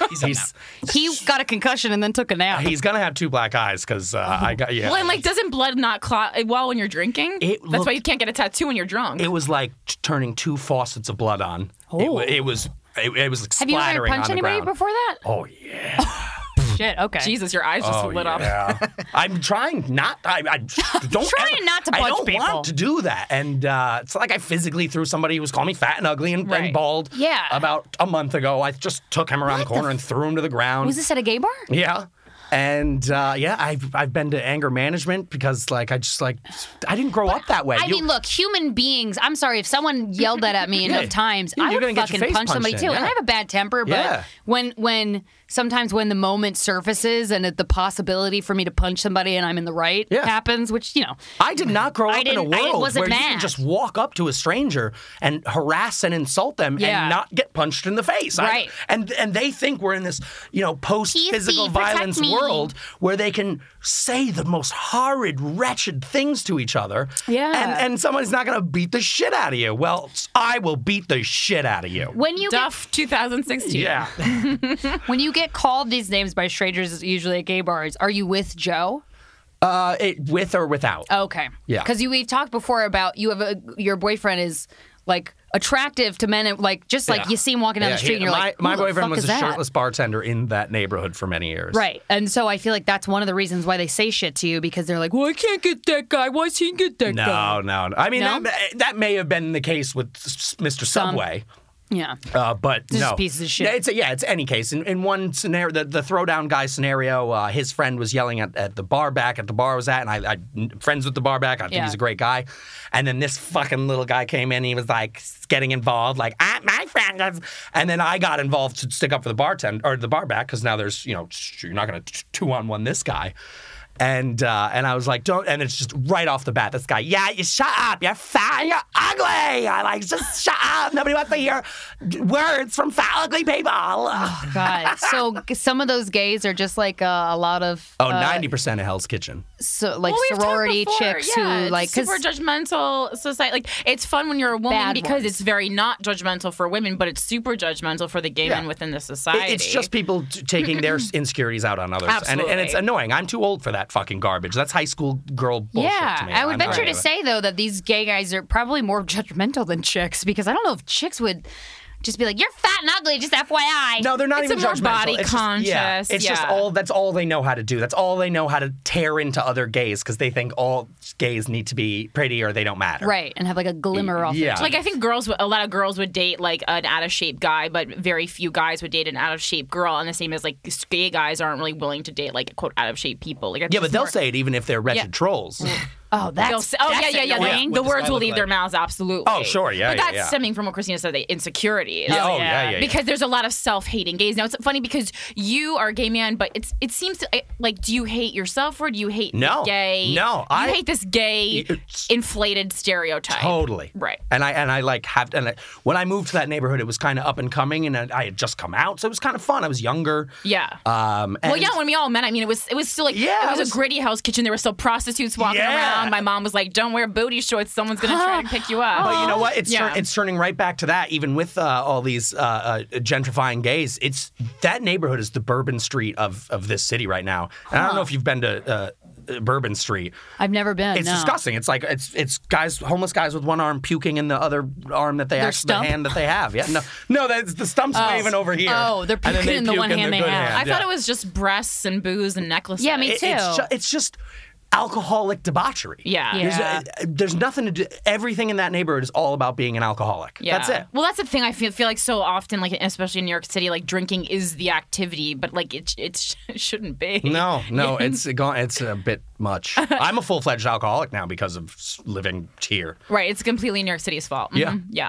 He got a concussion and then took a nap. he's gonna have 2 black eyes because I got Well, and like, doesn't blood not clot well when you're drinking? That's why you can't get a tattoo when you're drunk. It was like turning 2 faucets of blood on. It was like Have you ever splattering punched on the anybody ground. before that? Oh yeah. Shit. Okay. Jesus, your eyes just lit up. Yeah. I'm trying not. I don't. Trying not to I punch don't people. want to do that, and it's like I physically threw somebody who was calling me fat and ugly and Right. bald. Yeah. About a month ago, I just took him around the corner and threw him to the ground. Was this at a gay bar? Yeah. And I've been to anger management because I didn't grow up that way. I mean, look, human beings. I'm sorry if someone yelled that at me enough times, You're I would gonna get your fucking face punch somebody punched too. in, And I yeah. have a bad temper, but Yeah. when sometimes when the moment surfaces and the possibility for me to punch somebody and I'm in the right Yeah. happens, which I did not grow I up in a didn't- I world wasn't where you mad. can just walk up to a stranger and harass and insult them Yeah. and not get punched in the face. Right. And they think we're in this, post-physical PC, protect violence me. world where they can say the most horrid, wretched things to each other. Yeah. And someone's not going to beat the shit out of you. Well, I will beat the shit out of you. when you Duff 2016. Yeah. when you get called these names by strangers, usually at gay bars, are you with Joe? With or without. Okay. Yeah. Because we've talked before about your boyfriend is like attractive to men, and like just like Yeah. you see him walking down the street, and you're like, my "Who the boyfriend fuck was is a that?" shirtless bartender in that neighborhood for many years. Right. And so I feel like that's one of the reasons why they say shit to you, because they're like, well, I can't get that guy. Why can't he get that guy? No. I mean, No? that may have been the case with Mr. Subway. Yeah. But They're no, just pieces of shit. It's any case. In one scenario, the throwdown guy scenario, his friend was yelling at the bar back at the bar I was at, and I friends with the bar back. I think Yeah. he's a great guy. And then this fucking little guy came in. And he was like getting involved, like my friend does. And then I got involved to stick up for the bartender or the bar back because now there's you're not gonna 2-on-1 this guy. And I was like, don't. And it's just right off the bat, this guy, yeah, you shut up. You're fat. You're ugly. I like, just shut up. Nobody wants to hear words from fat, ugly people. God. So some of those gays are just like a lot of 90% of Hell's Kitchen. so like Well, we've talked sorority before, chicks yeah, who like it's super judgmental society. Like it's fun when you're a woman Bad because ones. it's very not judgmental for women, but it's super judgmental for the gay men within the society. It's just people taking their insecurities out on others. And it's Absolutely. annoying. I'm too old for that fucking garbage. That's high school girl bullshit to me. I would I'm not venture to into it. say though that these gay guys are probably more judgmental than chicks, because I don't know if chicks would just be like, you're fat and ugly, just FYI. No, they're not It's even a more judgmental. body It's just- conscious, it's just yeah. that's all they know how to do. That's all they know how to tear into other gays because they think all gays need to be pretty or they don't matter. Right, and have like a glimmer off Yeah. Like I think a lot of girls would date like an out of shape guy, but very few guys would date an out of shape girl. And the same as like gay guys aren't really willing to date like quote out of shape people. Like Yeah, but they'll say it even if they're wretched Yeah. trolls. Oh, They'll say, yeah. annoying. The What does words that will look leave their like? mouths, absolutely. Oh, sure, yeah, But yeah, that's yeah. stemming from what Christina said, the insecurities. Yeah, oh, yeah. Because there's a lot of self-hating gays. Now it's funny because you are a gay man, but it seems to, like, do you hate yourself or do you hate No. the gay? No, you hate this gay It's- inflated stereotype. Totally. Right. And I like have when I moved to that neighborhood, it was kind of up and coming, and I had just come out, so it was kind of fun. I was younger. Yeah. And Well, yeah, when we all met, I mean, it was still like, Yeah, it was a gritty house kitchen. There were still prostitutes walking Yeah. around. My mom was like, don't wear booty shorts. Someone's going to try to pick you up. But you know what? It's Yeah. it's turning right back to that. Even with all these gentrifying gays, it's that neighborhood is the Bourbon Street of this city right now. And I don't know if you've been to Bourbon Street. I've never been. It's no. disgusting. It's like it's guys, homeless guys with one arm puking in the other arm that they Their actually the stump? hand that they have. Yeah, no, that's the stump's waving over here. Oh, they're and then puking they in the puke one hand they good have. I yeah. thought it was just breasts and booze and necklaces. Yeah, me too. It's just alcoholic debauchery. Yeah. Yeah. There's nothing to do. Everything in that neighborhood is all about being an alcoholic. Yeah. That's it. Well, that's the thing. I feel like so often, like especially in New York City, like drinking is the activity, but like it shouldn't be. No, it's gone. It's a bit much. I'm a full-fledged alcoholic now because of living here. Right. It's completely New York City's fault. Yeah. Mhm. Yeah.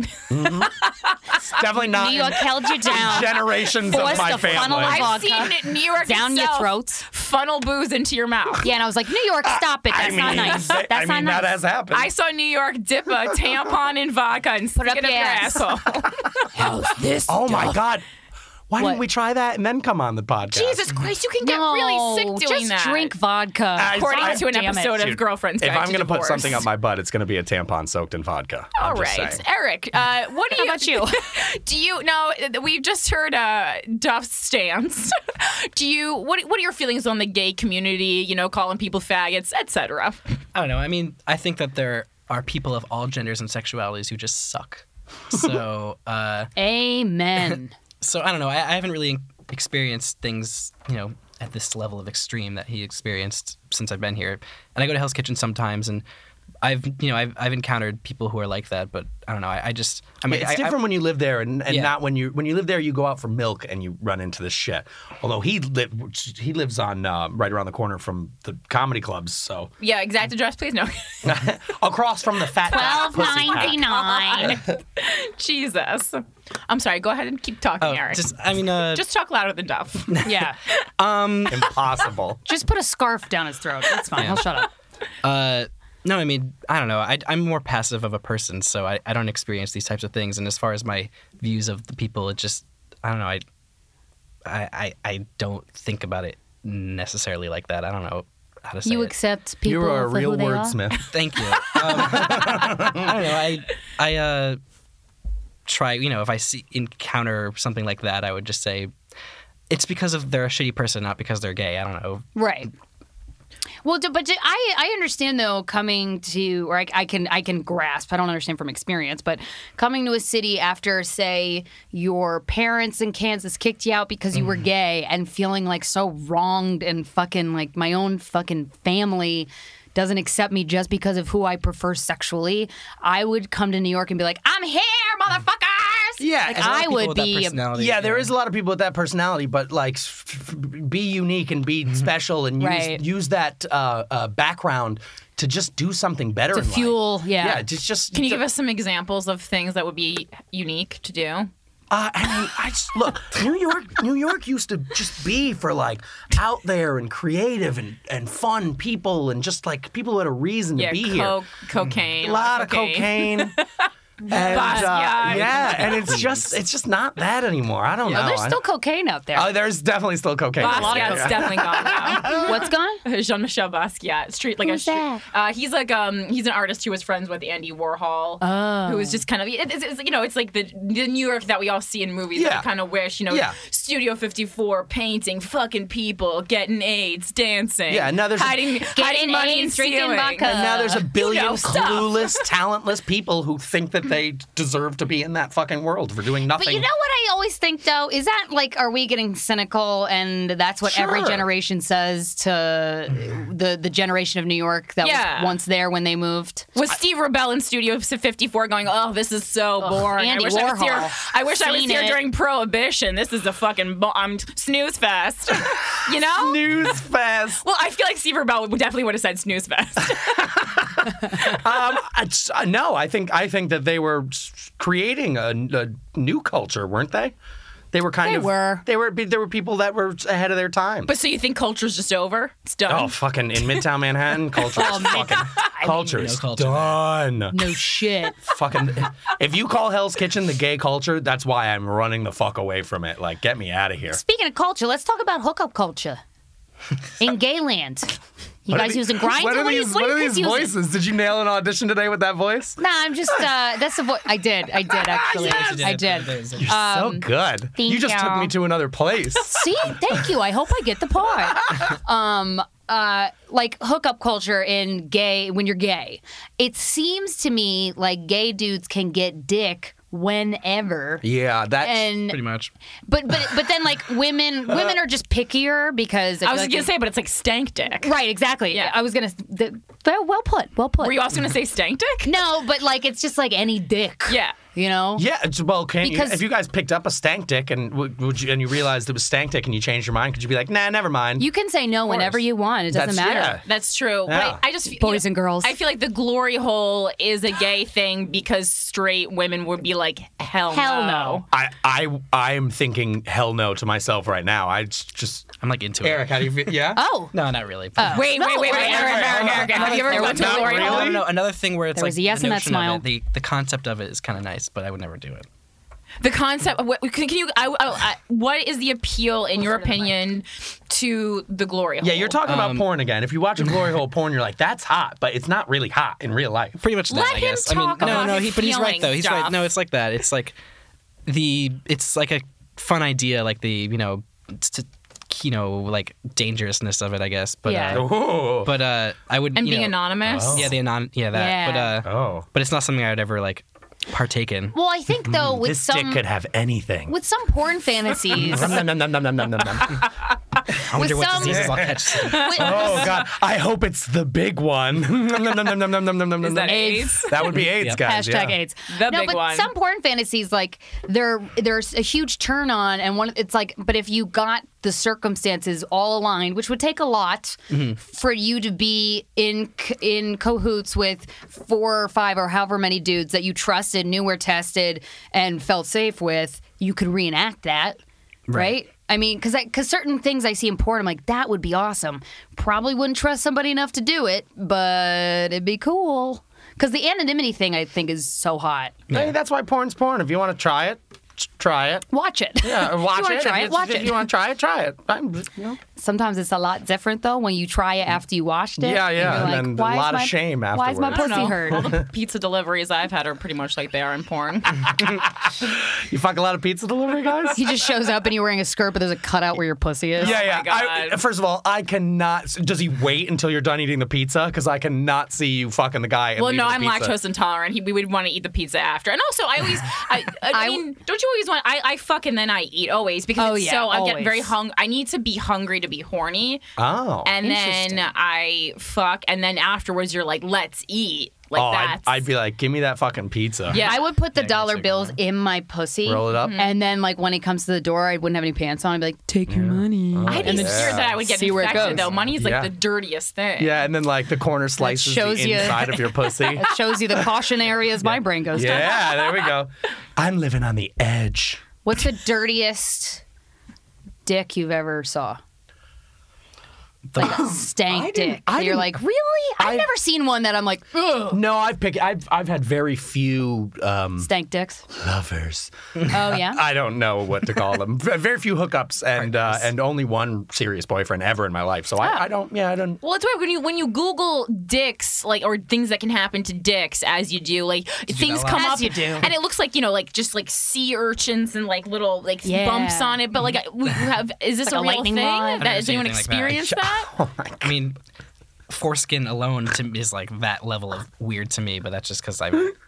It's definitely not New York held you down. generations of Forced my to funnel family. it I've Vodka seen New York down your itself throats. funnel booze into your mouth. Yeah, and I was like, New York, stop it. That's not nice. That's I mean, not nice. that has happened. I saw New York dip a tampon in vodka and stick up it up your your ass. asshole. How's this? Oh my God. Why What? didn't we try that and then come on the podcast? Jesus Christ, you can get No, really sick doing just that. drink vodka. According to an Damn it. episode of Dude, Girlfriend's If Guide I'm to going to put Divorce. something up my butt, it's going to be a tampon soaked in vodka. All I'm just right, saying. Eric. What do How you? about you? Do you know? We've just heard Duff's stance. Do you? What are your feelings on the gay community? You know, calling people faggots, etc. I don't know. I mean, I think that there are people of all genders and sexualities who just suck. So, Amen. so I don't know. I haven't really experienced things, at this level of extreme that he experienced since I've been here. And I go to Hell's Kitchen sometimes, and I've encountered people who are like that, but I don't know. I mean, It's different when you live there, and Yeah. not when you live there. You go out for milk and you run into this shit. Although he lives on right around the corner from the comedy clubs, so Yeah, exact address, please. No, across from the fat $12.99. Jesus. I'm sorry. Go ahead and keep talking, Eric. just Just talk louder than Duff. Yeah. Impossible. Just put a scarf down his throat. That's fine. He'll shut up. no, I mean, I don't know. I'm more passive of a person, so I don't experience these types of things. And as far as my views of the people, it just, I don't know. I don't think about it necessarily like that. I don't know how to say You it. accept people You're a for real who they are? wordsmith. Thank you. I don't know. I try. If I encounter something like that, I would just say it's because of they're a shitty person, not because they're gay. I don't know. Right. Well, but I understand though coming to, or I can grasp. I don't understand from experience, but coming to a city after, say, your parents in Kansas kicked you out because you were gay, and feeling like so wronged and fucking like my own fucking family doesn't accept me just because of who I prefer sexually. I would come to New York and be like, I'm here, motherfuckers. Yeah, Like, and a lot of I People would with that be. personality, Yeah, there is a lot of people with that personality, but like, be unique and be special, and Right. use that background to just do something better. To in life. fuel, yeah. just. Can you give us some examples of things that would be unique to do? I just look. New York used to just be for like out there and creative and fun people, and just like people who had a reason to be here. Cocaine. A lot of cocaine. And Basquiat. yeah, and it's just not that anymore. I don't know. Oh, there's still cocaine out there. There's definitely still cocaine. Basquiat's definitely gone now. What's gone? Jean-Michel Basquiat, Who's that? He's like he's an artist who was friends with Andy Warhol, who was just kind of it's like the New York that we all see in movies. Yeah. That kind of wish Yeah. Studio 54, painting, fucking people, getting AIDS, dancing, Yeah, now there's hiding Getting money in AIDS, drinking ceiling. vodka. And now there's a billion stuff. clueless, talentless people who think that that they deserve to be in that fucking world for doing nothing. But you know what I always think, though? Is that, like, are we getting cynical and that's what every Sure. generation says to the generation of New York that Yeah. was once there when they moved? Was Steve Rebell in Studio 54 going, oh, this is so boring. Andy I wish I was here, Warhol. I wish I was Seen here it. during Prohibition. This is a fucking snooze fest. You know? Snooze fest. Well, I feel like Steve Rebell definitely would have said snooze fest. No, I think that they were creating a new culture, weren't they? They were kind They of. were. There were people that were ahead of their time. But so you think culture's just over? It's done? Oh, fucking in Midtown Manhattan, culture is fucking culture is culture. done. No shit. Fucking, if you call Hell's Kitchen the gay culture, that's why I'm running the fuck away from it. Like, get me out of here. Speaking of culture, let's talk about hookup culture in Gayland. You What are guys the- using Grindr? What are these kids using? voices? Did you nail an audition today with that voice? Nah, I'm just, that's the voice. I did actually. I did. You're so good. thank You just took you. me to another place. See, thank you. I hope I get the part. Like hookup culture in gay when you're gay. It seems to me like gay dudes can get dick whenever. Yeah, that's And Pretty much. but then like women are just pickier because I was going to say, but it's like stank dick. right, exactly. Yeah. I was gonna. Well put. Were you also going to say stank dick? No, but like it's just like any dick. Yeah. You know. yeah. Well, can you, Because- if you guys picked up a stank dick and and you realized it was stank dick and you changed your mind, could you be like, nah, never mind? You can say no whenever you want. It doesn't That's- matter. yeah. That's true. Yeah. But I just Boys and girls. I feel like the glory hole is a gay thing because straight women would be like, hell no. I am thinking hell no to myself right now. I just I'm like into Eric, how do you feel? Yeah. Oh. it. No, not really. Wait, Eric, have you ever gone to a no, glory really? hole? I don't know. Another thing where it's There like was a yes the in that notion of smile. it, the concept of it is kind of nice, but I would never do it. The concept. Can you? What is the appeal, in your opinion, to the glory hole? Yeah, you're talking about porn again. If you watch a glory hole porn, you're like, that's hot, but it's not really hot in real life. Pretty much that, Let I him guess. talk about no, his but he's right though. He's feeling right. No, it's like that. It's like it's like a fun idea, like the like dangerousness of it, I guess. But Yeah. Oh. but I would And being anonymous. Yeah, that. Yeah. But but it's not something I would ever like partake in. Well, I think though with this some dick could have anything. with some porn fantasies. Nom, nom, nom, nom, nom, nom, nom, nom. I wonder what some- diseases I'll catch. with- Oh God! I hope it's the big one. Nom, nom, nom, nom, nom, nom, nom, nom, nom, Is that nom. AIDS? That would be AIDS, Yep. guys. Hashtag yeah. AIDS. The no, big but one. some porn fantasies like there's a huge turn on, and it's like, but if you got the circumstances all aligned, which would take a lot for you to be in cahoots with 4 or 5 or however many dudes that you trusted, knew were tested, and felt safe with, you could reenact that, right? I mean, because certain things I see in porn, I'm like, that would be awesome. Probably wouldn't trust somebody enough to do it, but it'd be cool. Because the anonymity thing, I think, is so hot. Hey, that's why porn's porn. If you want to try it, try it. Watch it. Yeah, or watch If you wanna it. try If it, it's- watch if it. you want to try it, try it. Sometimes it's a lot different, though, when you try it after you watched it. Yeah, yeah, You're and then "Why a is lot of my- shame Why is my afterwards." pussy hurt? All the pizza deliveries I've had are pretty much like they are in porn. You fuck a lot of pizza delivery guys? He just shows up and you're wearing a skirt, but there's a cutout where your pussy is. Yeah, yeah. God. First of all, I cannot. Does he wait until you're done eating the pizza? Because I cannot see you fucking the guy. And Well, no, leaving I'm the pizza. lactose intolerant. We would want to eat the pizza after. And also, I always, I mean, don't you always want, I fuck and then I eat always because Oh, it's yeah, so, I get always. very I need to be hungry to be horny. Oh. And Interesting. then I fuck and then afterwards you're like, let's eat. Like I'd that's. be like, give me that fucking pizza. Yeah. I would put the Yeah, dollar it's like bills in my pussy. Roll it up. And then, like, when he comes to the door, I wouldn't have any pants on. I'd be like, take your money. I'd be Yeah. scared that I would get See where it infected goes. though. Money's like Yeah. the dirtiest thing. Yeah, and then like the corner slices shows the you- inside of your pussy. It shows you the caution areas my brain goes to. Yeah, there we go. I'm living on the edge. What's the dirtiest dick you've ever saw? Like a stank dick. I You're didn't- like, really? I've never seen one that I'm like, ugh. No, I've had very few Stank dicks. lovers. Oh, yeah? I don't know what to call them. Very few hookups and only one serious boyfriend ever in my life. So I don't. Yeah, I don't. Well, it's weird when you Google dicks, like or things that can happen to dicks, as you do, like things that come As up, you do. and it looks like like just like sea urchins and like little like Yeah. bumps on it. But like, we have is this Like a a real lightning thing? rod? That, I've has never anyone seen anything like that. experienced that? I mean, foreskin alone is like that level of weird to me, but that's just because I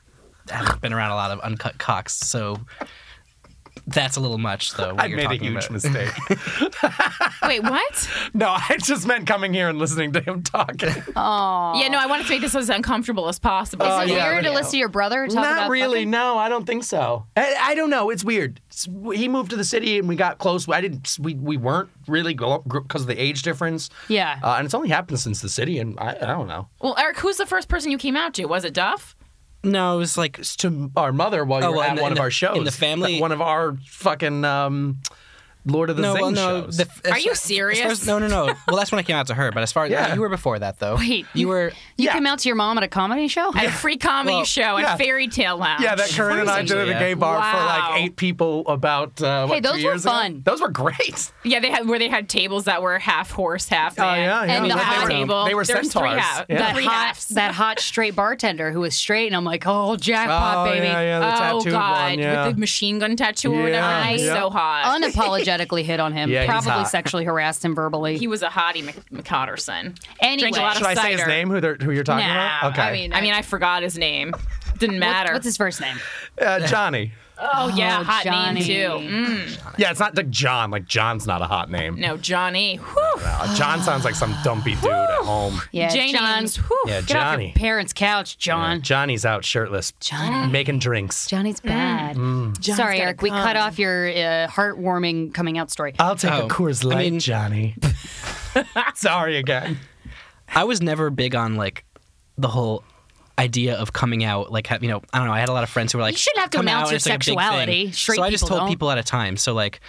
haven't been around a lot of uncut cocks, so that's a little much, though. What I you're made a talking huge about. mistake. Wait, what? No, I just meant coming here and listening to him talking. Yeah, no, I wanted to make this as uncomfortable as possible. Is it yeah, weird to listen to your brother talk about Not really. fucking? No, I don't think so. I don't know. It's weird. He moved to the city and we got close. We weren't really because of the age difference. Yeah. And it's only happened since the city, and I don't know. Well, Eric, who's the first person you came out to? Was it Duff? No, it was like It's to our mother while you were at one of our shows. in the family. One of our fucking Lord of the Rings shows. Are you serious? No. Well, that's when I came out to her. But as far as Yeah. you were before that, though. Wait, you were. You Yeah. came out to your mom at a comedy show? At a free comedy show yeah. at Fairy Tale Lounge. Yeah, that Corinne and I did at a gay bar for Wow. like 8 people about Hey, those 2 were years ago? fun. Those were great. Yeah, they had tables that were half horse, half man. yeah. And the the hot hot- table. they were there was centaurs. Yeah. three halves. that hot straight bartender who was straight, and I'm like, oh, jackpot, baby. Yeah, the Oh tattooed God, one, yeah. with the machine gun tattoo or Yeah, whatever. He's yeah. so hot. Unapologetically hit on him. Yeah, he's Probably hot. sexually harassed him verbally. He was a hottie, McCotterson. Anyway. Drank a lot of Should I say his cider. name? Who you're talking Nah, about? Okay. I mean, I forgot his name. Didn't matter. What's his first name? Johnny. oh yeah, hot Johnny. name too. Yeah, it's not like John. Like John's not a hot name. No, Johnny. Whew. John sounds like some dumpy dude at home. Yeah, James. John. Whew. Yeah, Get off Johnny. your parents' couch, John. Johnny's out shirtless, Johnny. making drinks. Johnny's bad. Sorry, gotta Eric. We come. cut off your heartwarming coming out story. I'll take Oh, a Coors Light, I mean- Johnny. Sorry again. I was never big on like the whole idea of coming out. Like, I don't know. I had a lot of friends who were like, You shouldn't have to "Come announce out," and your it's like a big thing. sexuality. Straight so I just people told don't. people at a time. So like,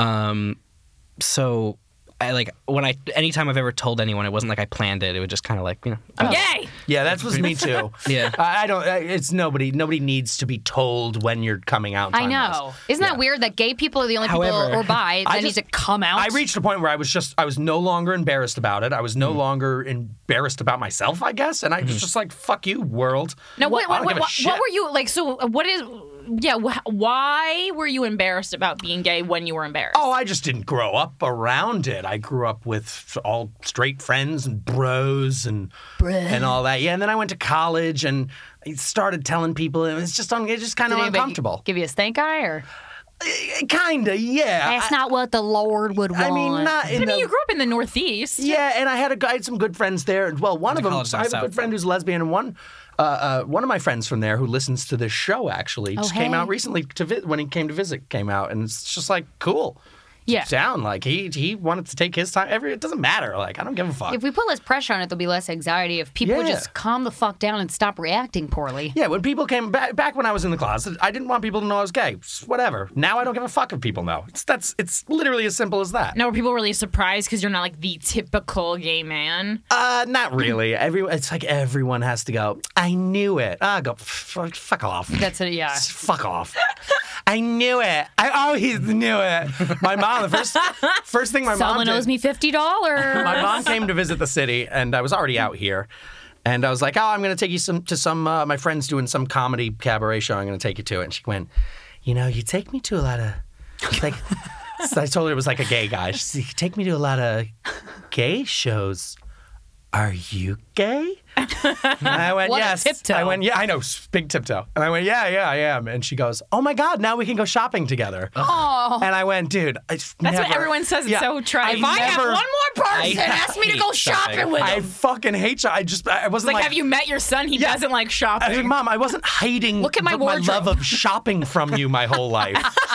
so I like anytime I've ever told anyone, it wasn't like I planned it. It was just kind of like, I'm gay. Yeah, that was me too. Yeah. I don't. It's nobody. Nobody needs to be told when you're coming out. I time know. was. Isn't that weird that gay people are the only However, people or bi I that need just- to come out? I reached a point where I was no longer embarrassed about it. I was no longer embarrassed about myself, I guess, and I was just like, "Fuck you, world." No, wait, I don't give a what shit. were you like? So, what is? Yeah, why were you embarrassed about being gay when you were embarrassed? Oh, I just didn't grow up around it. I grew up with all straight friends and bros and all that. Yeah, and then I went to college and I started telling people, and it's just kind of Did anybody uncomfortable. Give you a stank eye, or Kinda, yeah. that's not what the Lord would want. I mean, not in I mean, the. you grew up in the Northeast. Yeah, and I had some good friends there. Well, one of them, college down I have a south, good friend though. who's lesbian, and one of my friends from there who listens to this show actually just came hey. out recently when he came to visit. Came out, and it's just like cool. Yeah. Down like he wanted to take his time. It doesn't matter. Like I don't give a fuck. If we put less pressure on it, there'll be less anxiety. If people would Yeah. just calm the fuck down and stop reacting poorly. Yeah, when people came back when I was in the closet, I didn't want people to know I was gay. Whatever. Now I don't give a fuck if people know. It's literally as simple as that. Now, were people really surprised because you're not like the typical gay man? Not really. It's like everyone has to go. I knew it. Go fuck off. That's it. Yeah. Fuck off. I knew it. I always knew it. My mom, the first thing my mom Someone did, owes me $50. my mom came to visit the city, and I was already out here. And I was like, "Oh, I'm going to take you to some my friends doing some comedy cabaret show. I'm going to take you to it." And she went, "You take me to a lot of like." So I told her it was like a gay guy. She said, "You take me to a lot of gay shows. Are you gay?" And I went, What a "Yes." tiptoe. I went, "Yeah, I know, big tiptoe." And I went, "Yeah, I am." And she goes, "Oh my God, now we can go shopping together." Oh. And I went, "Dude, That's what everyone says. It's so trite. If I have one more person, ask me to hate go shopping shopping. with I him. fucking hate you. I wasn't Like, have you met your son? He Yeah. doesn't like I was shopping. like, Mom, I wasn't hiding Look at my my wardrobe. love of shopping from you my whole life.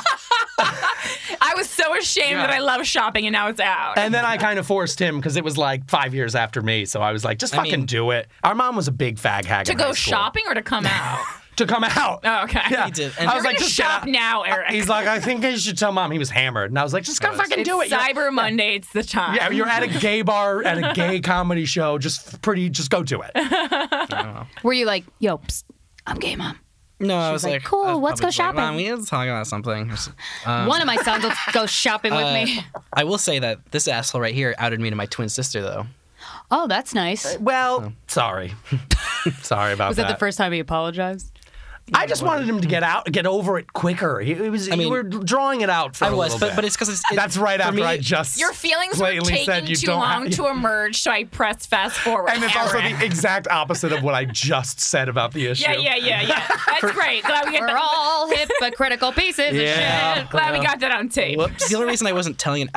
I was so ashamed that I love shopping, and now it's out. And then I kind of forced him because it was like 5 years after me. So I was like, just I fucking mean- do it. Our mom was a big fag hag to in high go school. shopping or to come out? To come out. Oh, okay. Yeah. He did. And I You're was like, gonna just get shop out. now, Eric. He's like, I think I should tell Mom. He was hammered. And I was like, just go fucking It's do it. You're- Cyber Monday. It's the time. Yeah, you're at a gay bar, at a gay comedy show. Just go do it. Were you like, yo, psst, I'm gay, Mom? No, I was like, like, cool, I was let's go probably just like, shopping. Mom, we need to talk about something. One of my sons will go shopping with me. I will say that this asshole right here outed me to my twin sister, though. Oh, that's nice. Well, sorry. Sorry about Was that the first time he apologized? I just wanted him to get over it quicker. You were drawing it out for a little bit. but it's because That's right after me, I just Your feelings were blatantly said taking you too don't long have, to emerge, so I pressed fast forward. And it's also Eric. the exact opposite of what I just said about the issue. Yeah. That's great. Glad we get We're that. all hypocritical pieces of Yeah. shit. Glad we got that on tape. the only reason I wasn't telling it, I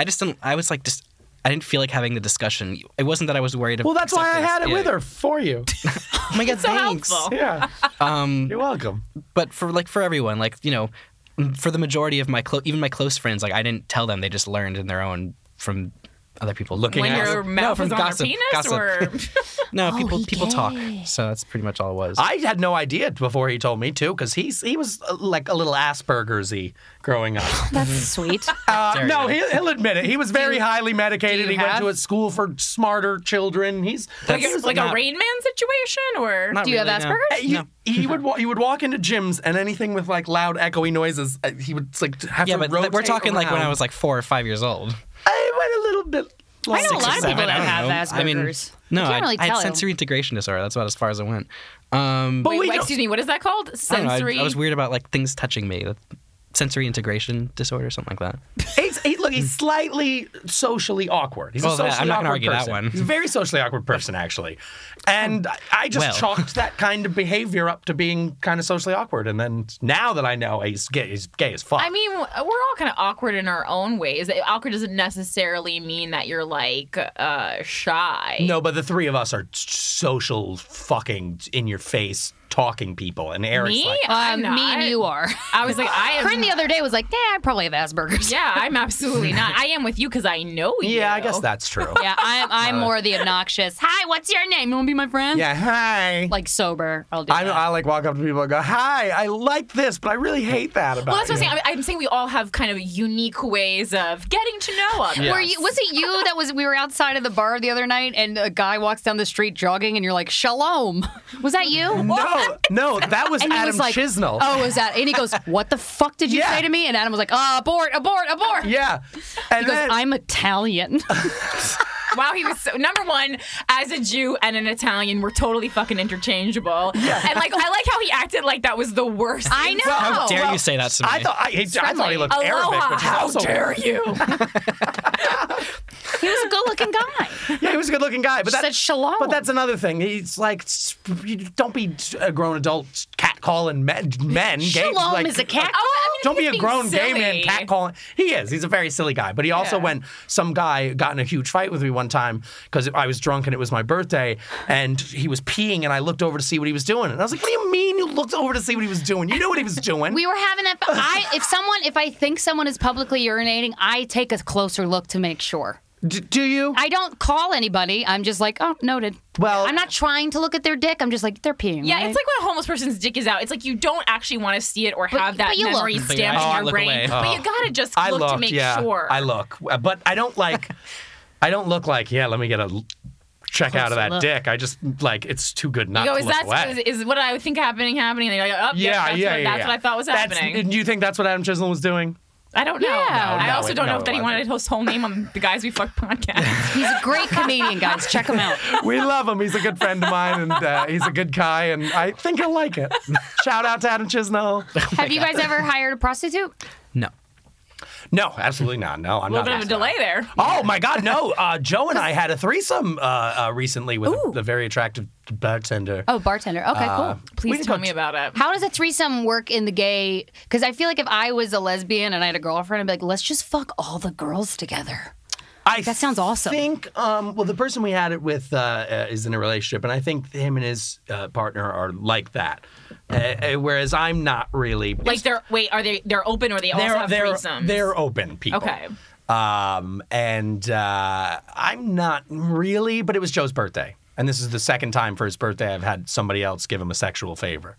didn't feel like having the discussion. It wasn't that I was worried. Well, that's why I had it with her for you. Oh my god, So thanks. helpful. Yeah. You're welcome. But for everyone, like, you know, for the majority of even my close friends, like I didn't tell them. They just learned in their own from other people Looking When at your it. mouth from was on gossip, her penis, or No, he people talk. gay. So that's pretty much all it was. I had no idea before he told me too, because he was like a little Asperger's-y growing up. That's sweet. No, he'll admit it. He was very highly medicated. do you He went have- to a school for smarter children. He's like he was a not- Rain Man situation, or Not Do you have really, no. Asperger's? He would walk into gyms and anything with like loud echoey noises, he would like have Yeah, to but rotate we're talking like when I around. was like 4 or 5 years old. I went a little bit. I know a lot of 6 or 7, people that I don't have know. I mean, Asperger's. no, I can't really I tell. had sensory integration disorder. That's about as far as it went. But wait, we don't- excuse me, what is that called? I don't Sensory. know, I was weird about like things touching me. Sensory integration disorder, something like that. He's slightly socially awkward. He's a Well, socially I'm not gonna awkward argue that person. one. He's a very socially awkward person, actually. And I just Well. chalked that kind of behavior up to being kind of socially awkward. And then now that I know he's gay as fuck. I mean, we're all kind of awkward in our own ways. Awkward doesn't necessarily mean that you're like shy. no, but the three of us are social fucking in your face talking people. And Eric's Me? like, I'm not. Me and you are. I was like, I am. Corinne the other day was like, yeah, I probably have Asperger's. Yeah, I'm absolutely not. I am with you because I know you. yeah, I guess that's true. Yeah, I'm more the obnoxious. Hi, what's your name? You want to be my friend? Yeah, hi. Like sober, I'll do I that. like walk up to people and go, hi, I like this, but I really hate that about Well, that's what I'm you. saying. I'm saying we all have kind of unique ways of getting to know others. Yeah. Was it you that we were outside of the bar the other night and a guy walks down the street jogging and you're like, shalom. Was that you? No, that was And he Adam was like, Chisnell. Oh, was that? And he goes, what the fuck did you Yeah. say to me? And Adam was like, abort. Yeah. And He goes, then, I'm Italian. Wow, he was so, number one, as a Jew and an Italian, we're totally fucking interchangeable. Yeah. And like, I like how he acted like that was the worst. I know. insult. How dare you say that to me? I thought he looked Aloha, Arabic, which is how also dare you? He was a good-looking guy. Yeah, he was a good-looking guy, but She said shalom. But that's another thing. He's like, don't be a grown adult catcalling men. Gay, Shalom like, is a cat. Don't be he's a being grown gay man silly. catcalling. He is. He's a very silly guy. But he also Yeah. some guy got in a huge fight with me one time because I was drunk and it was my birthday and he was peeing and I looked over to see what he was doing. And I was like, what do you mean you looked over to see what he was doing? You knew what he was doing. We were having that. If I think someone is publicly urinating, I take a closer look to make sure. Do you? I don't call anybody. I'm just like, oh, noted. Well- I'm not trying to look at their dick. I'm just like, they're peeing. Yeah, right? it's like when a homeless person's dick is out. It's like you don't actually want to see it or have that but you memory look. But you stamped actually in your look brain. away. But you gotta just I look look, to make yeah, sure. I look, but I don't like. I don't look like. Yeah, let me get a check out of that look. dick. I just like it's too good not You go, to is look that away. is what I think happening? And then you're like, oh, that's what I thought was happening. Do you think that's what Adam Chisholm was doing? I don't know. Yeah. I No, also it- don't know no, if it that he wasn't. wanted his whole name on the Guys We Fuck podcast. He's a great comedian, guys. Check him out. We love him. He's a good friend of mine, and he's a good guy, and I think he'll like it. Shout out to Adam Chisholm. Have you guys ever hired a prostitute? No. No, absolutely not. No, I'm A little not. bit of a delay there. Oh my God, no! Joe and I had a threesome recently with a very attractive bartender. Oh, bartender. Okay, cool. we Please didn't tell go me about it. How does a threesome work in the gay? Because I feel like if I was a lesbian and I had a girlfriend, I'd be like, let's just fuck all the girls together. That sounds awesome. I think, well, the person we had it with is in a relationship, and I think him and his partner are like that. Whereas I'm not really. Like they're open or they also have threesomes? They're open people. Okay. And I'm not really, but it was Joe's birthday. And this is the second time for his birthday I've had somebody else give him a sexual favor.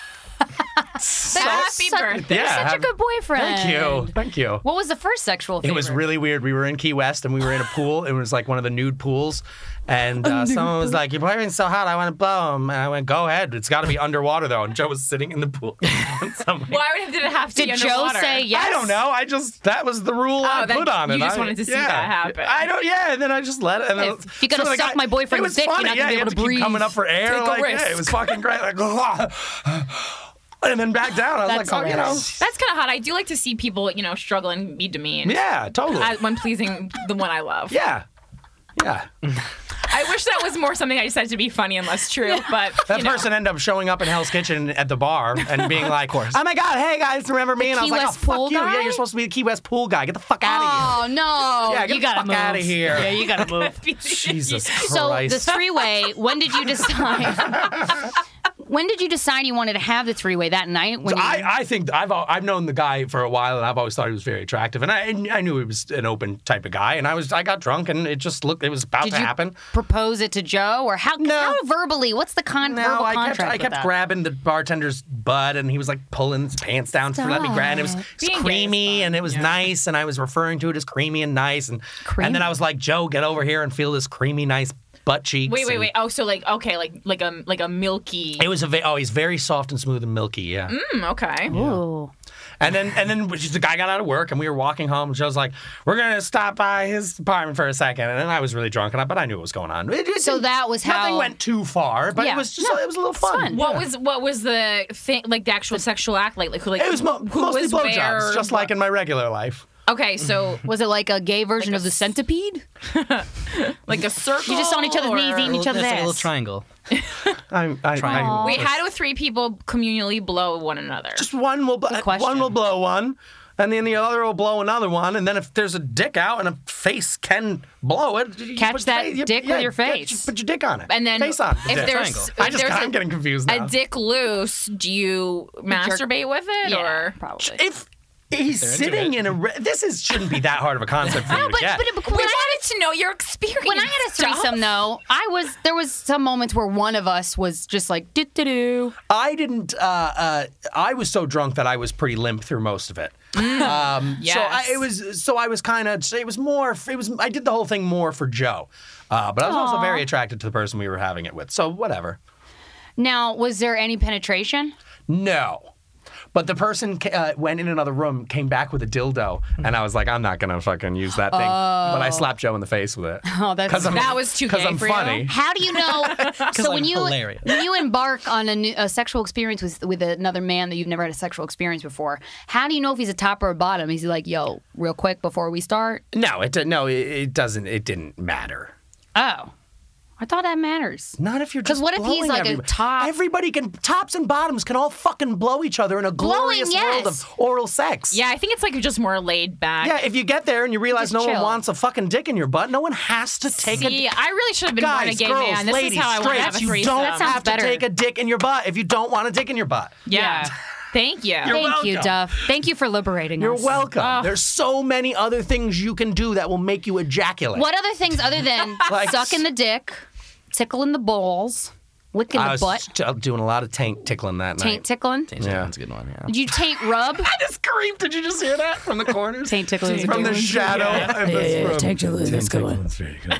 Happy birthday. You're such a good boyfriend. Thank you. What was the first sexual favor? It was really weird. We were in Key West and we were in a pool. It was like one of the nude pools. And someone was like, your boyfriend's so hot, I want to blow him. And I went, go ahead. It's got to be underwater, though. And Joe was sitting in the pool. Why did it have to be Did Joe underwater? say yes? I don't know. That was the rule I then put on it. you just wanted to see that happen. I don't, and then I just let it. And then, If you're gonna so the suck my boyfriend's it was dick, you're funny. not gonna be you able have to keep breathe. coming up for air. Take a like, risk. it was fucking great. Like, and then back down. I was That's like, oh, you know. hilarious. That's kind of hot. I do like to see people, struggle and be demeaned. Yeah, totally. When pleasing the one I love. Yeah. Yeah. I wish that was more something I said to be funny and less true, but That person ended up showing up in Hell's Kitchen at the bar and being like, oh my God, hey guys, remember me? And I was Key like, West oh, fuck pool you. guy? Yeah, you're supposed to be the Key West pool guy. Get the fuck out of Oh no! Yeah, get you the gotta fuck move outta here. Yeah, you gotta move. here. Jesus So Christ. the three-way. When did you decide? When did you decide you wanted to have the three-way that night? When I think I've known the guy for a while, and I've always thought he was very attractive, and I knew he was an open type of guy, and I got drunk, and it just looked, it was about did to you happen. propose it to Joe, or how verbally? What's the verbal I contract? kept with that? grabbing the bartender's butt, and he was like pulling his pants down to let me grab. And it was Being gay is creamy, fun. and it was nice, and I was referring to it as creamy and nice, and Creamy. then I was like, Joe, get over here and feel this creamy, nice butt cheeks. wait. and Oh, so like a milky. It was he's very soft and smooth and milky, yeah. Okay. Ooh. And then the guy got out of work, and we were walking home. And Joe's like, "We're gonna stop by his apartment for a second." And then I was really drunk, but I knew what was going on. So that was nothing how- went too far, but Yeah. it was just it was a little fun. What was the thing, like the actual sexual act, like who, like It was who mostly was blowjobs, where, just like in my regular life. Okay, so Was it like a gay version of the centipede? like a circle. You just on each other's knees, eating each other's It's like a little ass. triangle. I Wait, how do three people communally blow one another? just one will question. blow one, and then the other will blow another one, and then if there's a dick out and a face can blow it, you Catch put that your face- dick with your yeah, face. just put your dick on it, and then face on the if dick. there's I'm getting confused now. a dick loose, do you masturbate with it Yeah, or probably. If he's They're into sitting it. in a shouldn't be that hard of a concept for you to but get. when We I wanted to know your experience. When I had a Stuff. threesome, though, there was some moments where one of us was just like, do. I didn't. I was so drunk that I was pretty limp through most of it. Yes. I was kind of. It was more. It was. I did the whole thing more for Joe, but I was also very attracted to the person we were having it with. So whatever. Now, was there any penetration? No. But the person went in another room, came back with a dildo, and I was like, I'm not gonna fucking use that thing. But I slapped Joe in the face with it. Oh, that's That was too gay I'm for you? funny. How do you know? So I'm when hilarious. you embark on a sexual experience with another man that you've never had a sexual experience before, how do you know if he's a top or a bottom? Is he like, yo, real quick before we start? No, it doesn't. It didn't matter. Oh, I thought that matters. Not if you're 'Cause just what if he's blowing like a everybody. top- Everybody can tops and bottoms can all fucking blow each other in a glorious world yes. of oral sex. Yeah, I think it's like just more laid back. Yeah, if you get there and you realize Just no one chill. wants a fucking dick in your butt, no one has to take See, a I really should have been born a guys, gay girls, man. This ladies, is how I want to have a straights, you threesome. don't That sounds have to better. take a dick in your butt if you don't want a dick in your butt. Yeah. Thank you. Thank you, welcome. Duff. Thank you for liberating You're us. welcome. There's so many other things you can do that will make you ejaculate. What other things other than Like- sucking the dick, tickling the balls, licking I the was butt, doing a lot of taint tickling that taint night. tickling? Yeah. That's a good one. Yeah. Did you taint rub? I just screamed. Did you just hear that from the corners? Taint tickling is a From good the one. shadow of this room. Taint tickling is good one. very good.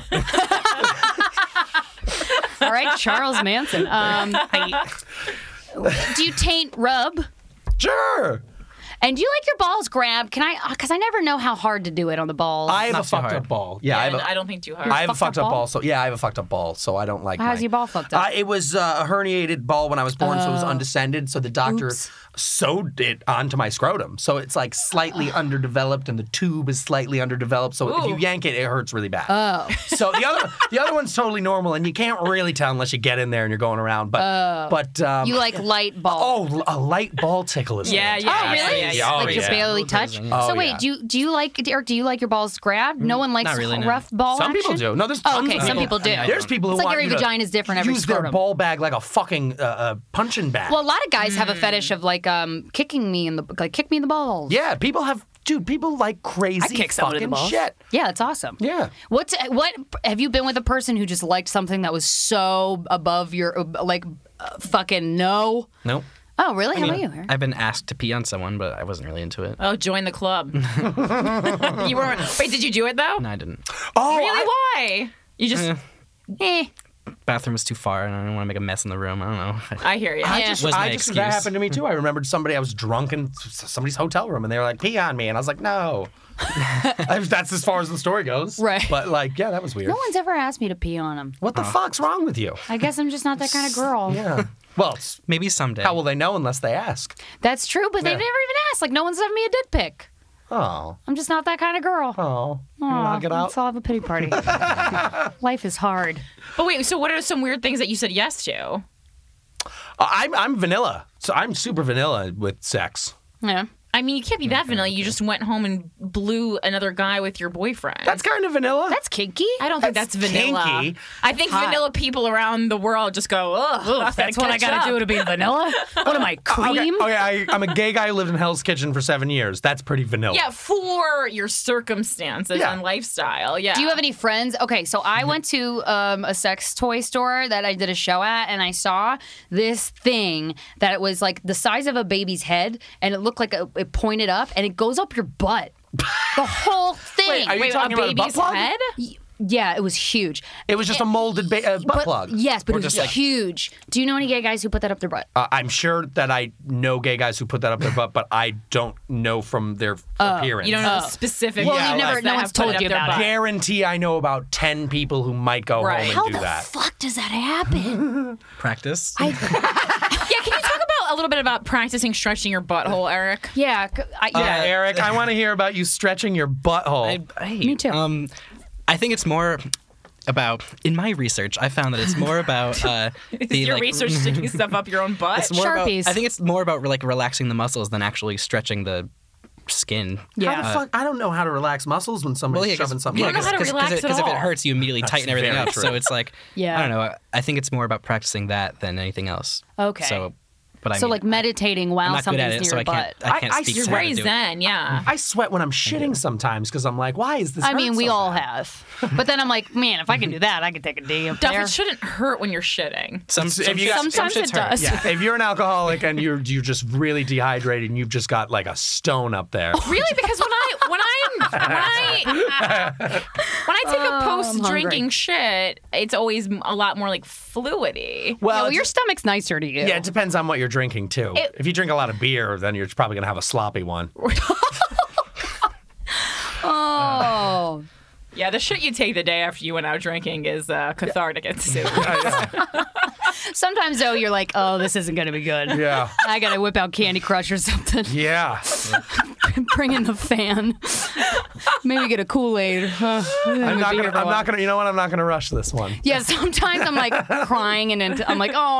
All right, Charles Manson. Do you taint rub? Sure. And do you like your balls grabbed? Can I? Because I never know how hard to do it on the balls. I have Not a too fucked hard. up ball. Yeah, I have a, I don't think too hard. I have a fucked up ball? ball. So yeah, I have a fucked up ball. So I don't like. How's your ball fucked up? It was a herniated ball when I was born, so it was undescended. So the doctor Oops. sewed it onto my scrotum. So it's like slightly underdeveloped, and the tube is slightly underdeveloped. So if you yank it, it hurts really bad. Oh. So the other one's totally normal, and you can't really tell unless you get in there and you're going around. But You like light ball? oh, a light ball tickle is Yeah, fantastic. yeah, Oh, really? yeah, yeah. Like Oh, you yeah. barely touch. Oh, So wait, yeah. do you like Eric? Do you like your balls grabbed? No one likes not really, no. rough ball Some people action? do. No, there's Oh, tons okay. of Some people do. There's people who It's like want every you to vagina's different, every use their scrotum. ball bag like a fucking punching bag. Well, a lot of guys have a fetish of like kicking me in the kick me in the balls. yeah, people like crazy kick someone in the fucking balls. shit. Yeah, it's awesome. Yeah. What have you been with a person who just liked something that was so above your fucking no? Nope. Oh, really? How about you? Eric? I've been asked to pee on someone, but I wasn't really into it. Oh, join the club. You weren't. Wait, did you do it though? No, I didn't. Oh, Really? Why? You just. Eh. Bathroom was too far, and I didn't want to make a mess in the room. I don't know. I hear you. I Yeah. just, Was my that excuse. happened to me too. I remembered I was drunk in somebody's hotel room, and they were like, "Pee on me," and I was like, "No." That's as far as the story goes. Right. But yeah, that was weird. No one's ever asked me to pee on them. What the fuck's wrong with you? I guess I'm just not that kind of girl. Yeah. Well, it's, Maybe someday. how will they know unless they ask? That's true, but they Yeah. never even asked. Like, no one sent me a dick pic. Oh, I'm just not that kind of girl. oh. You wanna get out? Let's all have a pity party. Life is hard. But wait, so what are some weird things that you said yes to? I'm vanilla, so I'm super vanilla with sex. Yeah. I mean, you can't be that vanilla. You just went home and blew another guy with your boyfriend. That's kind of vanilla. That's kinky. I don't think that's That's vanilla. kinky. I think vanilla people around the world just go, ugh, That's what I gotta do to be vanilla? What am I, cream? Okay, I'm a gay guy who lived in Hell's Kitchen for 7 years. That's pretty vanilla. Yeah, for your circumstances Yeah. and lifestyle. Yeah. Do you have any friends? Okay, so I went to a sex toy store that I did a show at, and I saw this thing that it was like the size of a baby's head, and it looked like it pointed up, and it goes up your butt. The whole thing. Wait, are you Wait, talking a about a butt baby's plug? head? Yeah, it was huge. It was just a molded butt But, plug. yes, but Or it was just like- huge. Do you know any gay guys who put that up their butt? I'm sure that I know gay guys who put that up their butt, but I don't know from their appearance. You don't know the specific Well, ones you've never- that no have one's put told up you their about butt. it. Guarantee I know about 10 people who might go Right. home and How do the that. fuck does that happen? Practice. Yeah, can you talk about a little bit about practicing stretching your butthole, Eric? Yeah, Yeah, Eric, I want to hear about you stretching your butthole. Me too. I think it's more about, in my research, I found that it's more about the Your like, research sticking stuff up your own butt? It's more about, Sharpies. I think it's more about like relaxing the muscles than actually stretching the skin. How the fuck? I don't know how to relax muscles when somebody's shoving something. You don't know how to relax at because if it all. hurts, you immediately tighten everything very up. true. So it's like, Yeah. I don't know. I think it's more about practicing that than anything else. Okay. So, but I So mean, like meditating I'm while not good something's at it, near so your I butt. can't. I can't I- speak You're to how to very do it. zen, yeah. I sweat when I'm shitting sometimes because I'm like, why is this? I hurt mean, we so all bad? have. But then I'm like, man, if I can do that, I can take a day up Duff, there. it shouldn't hurt when you're shitting. If you got- Sometimes it shits hurt. does. Yeah, if you're an alcoholic and you're just really dehydrated and you've just got like a stone up there. Really? Because when I take a post drinking shit, it's always a lot more like fluidy. Well, it's- your stomach's nicer to you. yeah, it depends on what you're drinking too. If you drink a lot of beer, then you're probably gonna have a sloppy one. Oh. Yeah, the shit you take the day after you went out drinking is cathartic and soothing. Sometimes, though, you're like, oh, this isn't going to be good. Yeah, I got to whip out Candy Crush or something. yeah. Bring in the fan. Maybe get a Kool-Aid. I'm not gonna. You know what? I'm not gonna rush this one. Yeah, sometimes I'm like crying and I'm like, oh,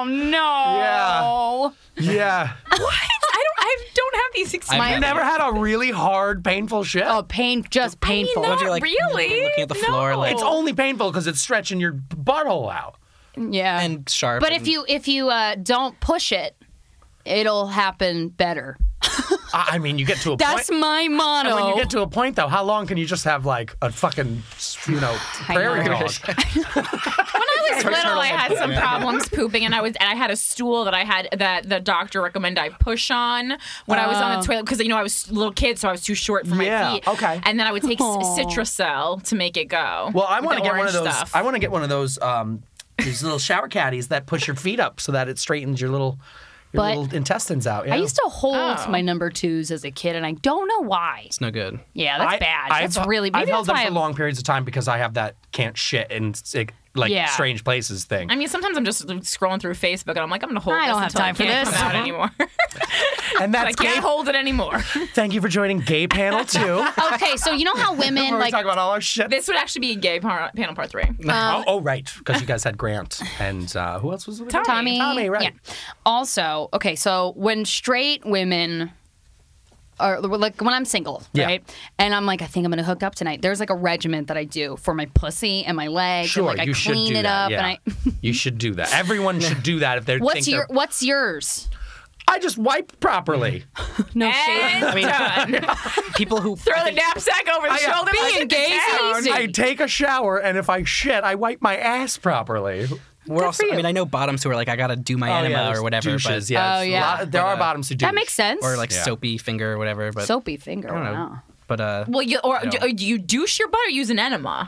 no. Yeah. What? I don't have these experiences. You never had a really hard, painful shit. Oh, just painful. not Don't you, like, really. looking at the floor, No. like- It's only painful because it's stretching your butthole out. Yeah. And sharp. But and- if you don't push it, it'll happen better. I mean, you get to a That's point. my motto. And when you get to a point, though, how long can you just have like a fucking, prairie know. dog? When I was little, I had some problems pooping, and I had a stool that I had that the doctor recommended I push on when I was on the toilet because I was a little kid, so I was too short for my Yeah, feet. okay. And then I would take Citracel to make it go. Well, I want With to the get one of orange those. stuff. I want to get one of those. These little shower caddies that push your feet up so that it straightens your little But intestines out. Yeah. I used to hold Oh. my number twos as a kid, and I don't know why. it's no good. Yeah, that's bad. That's really. I've Maybe held that's them why for I'm- long periods of time because I have that can't shit in Yeah. strange places thing. I mean, sometimes I'm just scrolling through Facebook and I'm like, I'm gonna hold I this don't have until time for it can't this. come out anymore. And I that's can't gay. hold it anymore. Thank you for joining Gay Panel 2. Okay, so you know how women Where we like. talk about all our shit. This would actually be gay panel part 3. oh, right, because you guys had Grant and who else was with you? Tommy. Tommy, right. Yeah. Also, okay, so when straight women are like when I'm single, Yeah. right? And I'm like, I think I'm gonna hook up tonight. There's like a regiment that I do for my pussy and my legs. Sure, and like I you should clean do it that. up Yeah. and I You should do that. Everyone should do that if they're. What's yours? I just wipe properly. No shit. And done. People who Throw the knapsack over the shoulder. being like, gay is down. easy. I take a shower, and if I shit, I wipe my ass properly. we're also. for you. I mean, I know bottoms who are like, I gotta do my enema there's or whatever, douches, but yeah. Oh, it's a yeah. lot- there are bottoms who do. That makes sense. or like Yeah. soapy finger or whatever. But soapy finger. I don't know. Wow. But Well, do you douche your butt or use an enema?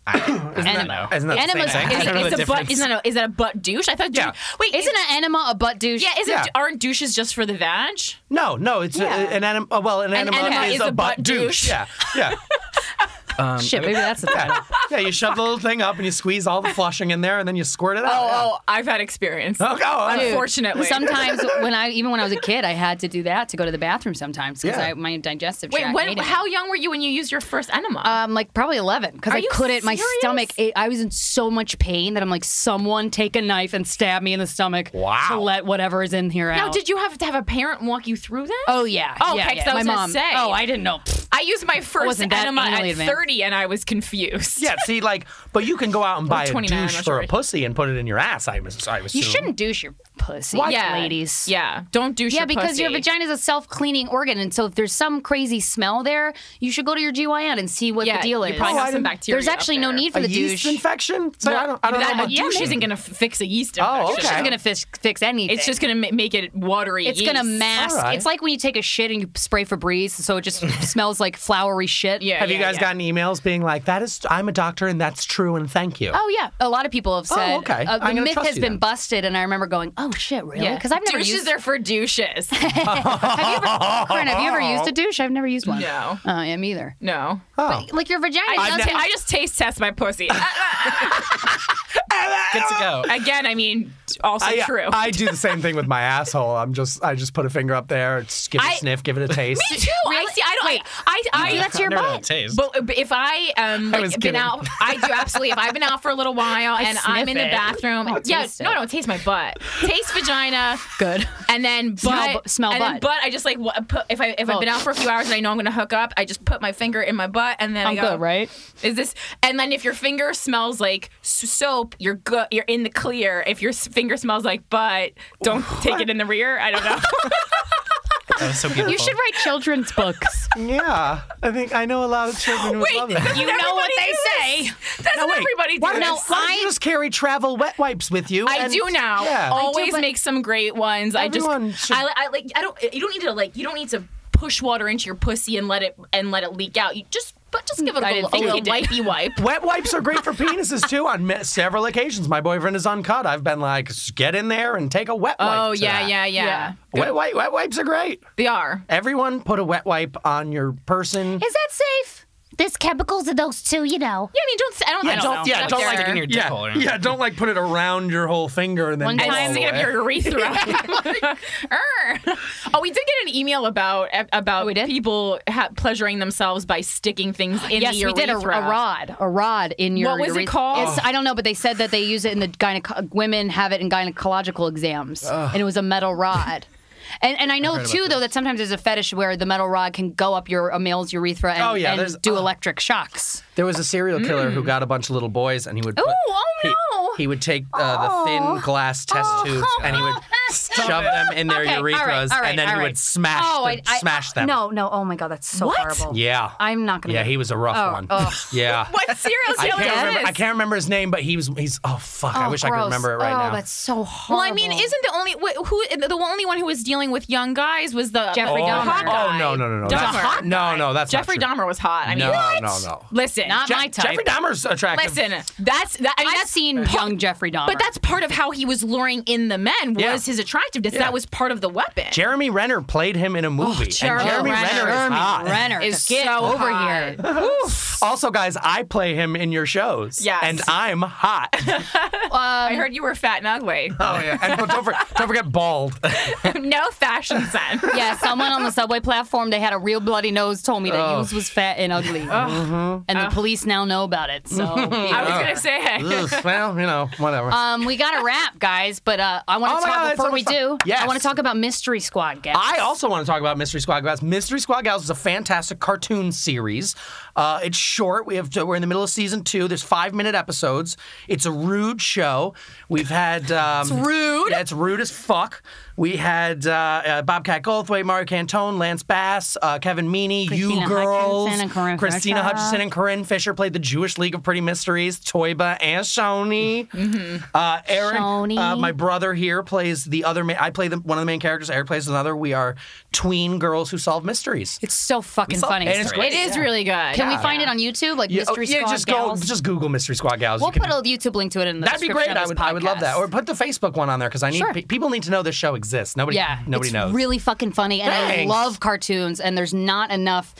Enema. Isn't that the Enemas- same thing? I don't know the difference. Is that a butt douche? I thought. Yeah. Wait, Isn't an enema a butt douche? Yeah, Yeah. aren't douches just for the vag? No, it's an enema. Well, an enema enema is a butt douche. douche. Yeah. Shit, maybe that's the title. Yeah, you shove the little thing up and you squeeze all the flushing in there and then you squirt it out. Oh, I've had experience. Unfortunately. Sometimes even when I was a kid, I had to do that to go to the bathroom sometimes because my digestive tract. Wait, how young were you when you used your first enema? Like probably 11 because I couldn't. My stomach. I was in so much pain that I'm like, someone take a knife and stab me in the stomach. Wow. To let whatever is in here out. Now, did you have to have a parent walk you through that? Oh yeah. Oh, yeah, okay. yeah. So I was my gonna mom. say. Oh, I didn't know. I used my first wasn't that enema anally at advanced. 30, and I was confused. Yeah, see, but you can go out and buy a 29, I'm douche not for sure. a pussy and put it in your ass, I assume. You shouldn't douche your pussy, ladies. Yeah, don't douche Yeah, your because pussy. your vagina is a self-cleaning organ, and so if there's some crazy smell there, you should go to your GYN and see what the deal is. You probably have some bacteria. There's actually up no there. need for A the yeast douche. infection? So I don't know. That much. douche isn't going to fix a yeast infection. Oh, It's okay. just going to fix anything. It's just going to make it watery. It's going to mask. All right. It's like when you take a shit and you spray Febreze, so it just smells like flowery shit. Yeah. Have you guys gotten emails being like, I'm a doctor and that's true and thank you? Oh yeah, a lot of people have said. okay. The I'm gonna myth trust has you been then. busted, and I remember going, "Oh shit, really?" Yeah. Because I've never douches used. are for douches. Corinne, have you ever used a douche? I've never used one. No. Yeah, me either. No. Oh. Like your vagina. I just taste test my pussy. Good to go. Again, I mean, also true. I do the same thing with my asshole. I just put a finger up there, just give it a sniff, give it a taste. Me too. I see. I don't. I do that to your Never butt. had a taste. But if I was been kidding. out, I do absolutely. If I've been out for a little while and I'm in the sniff it. bathroom, taste it. no, taste my butt, taste vagina, Good. and then butt, Smell and then butt. I just like put if I've been out for a few hours and I know I'm gonna hook up, I just put my finger in my butt and then I I'm go, good, right? Is this? And then if your finger smells like soap, you're good. You're in the clear. If your finger smells like butt, don't take it in the rear. I don't know. That was so beautiful. You should write children's books. Yeah, I think I know a lot of children who would love it. You know what they say. Doesn't everybody do Why this? don't you just carry travel wet wipes with you? I and- do now. Yeah. Always but- make some great ones. Everyone should- I like. I don't. You don't need to push water into your pussy and let it leak out. You just give it I a didn't little think you did. wipey wipe. Wet wipes are great for penises too. On several occasions, my boyfriend is uncut. I've been like, get in there and take a wet wipe. Oh to that. yeah. Wet wipes are great. They are. Everyone put a wet wipe on your person. Is that safe? There's chemicals in those too, you know. Yeah, I mean, don't. I don't think. yeah, don't Stick it in your dick hole. Yeah, don't like put it around your whole finger and then One blow time- And stick it away. up your urethra. Oh, we did get an email about we did? people pleasuring themselves by sticking things in Yes, the we urethra. did a rod in your. What was it urethra. called? I don't know, but they said that they use it in the women have it in gynecological exams, and it was a metal rod. And I know too though that sometimes there's a fetish where the metal rod can go up a male's urethra and, there's- do electric shocks. There was a serial killer who got a bunch of little boys, and he would. He would take the thin glass test tubes, and he would shove them in their Okay, all urethras, right, and then he would smash them. No, oh my god, that's so horrible. Yeah. I'm not gonna. Yeah, he was a rough one. Yeah. What serial I killer can't, is remember, this? I can't remember his name, but he's oh fuck, I wish I could gross. remember it right now. Oh, that's so horrible. Well, I mean, isn't the only one who was dealing with young guys was the Jeffrey the Dahmer. hot guy. Oh no. That's That's hot. No, that's Jeffrey not true. Dahmer was hot. I mean, No. Listen, Not my type. Jeffrey Dahmer's attractive. listen. I've seen young Jeffrey Dahmer. But that's part of how he was luring in the men was Yeah. his attractiveness. Yeah. That was part of the weapon. Jeremy Renner played him in a movie. Jeremy and Jeremy Renner. Renner is hot. Renner is get so over hot. here. Also, guys, I play him in your shows. Yes. And I'm hot. I heard you were fat and ugly. Oh yeah. And don't forget bald. No fashion sense. Yeah, someone on the subway platform, they had a real bloody nose, told me that Hughes was fat and ugly. And the police now know about it. So I was gonna say. Ugh, well, whatever. we got to wrap, guys. But I want Oh to my talk God, before it's we almost do. fun. Yes. I want to talk about Mystery Squad, guys. I also want to talk about Mystery Squad Gals. Mystery Squad Gals is a fantastic cartoon series. It's short. We're in the middle of season 2. There's 5-minute episodes. It's a rude show. We've had it's rude? Yeah, it's rude as fuck. We had Bobcat Goldthwait, Mario Cantone, Lance Bass, Kevin Meaney, Christina You Girls, Hutchinson and Corinne Christina Fisher. Hutchinson and Corinne Fisher played the Jewish League of Pretty Mysteries, Toyba and Shoni. Eric, Shoni. my brother here, plays the other. I play one of the main characters. Eric plays another. We are tween girls who solve mysteries. It's so fucking funny. and it's great. It is really good. Can we find it on YouTube, like Mystery Squad Gals? just Google Mystery Squad Gals. We'll You can- put a YouTube link to it in the That'd be description great. of this I would love that. podcast. Or put the Facebook one on there because I need Sure. people need to know this show exists. Nobody It's knows. really fucking funny, and I Thanks. love cartoons. And there's not enough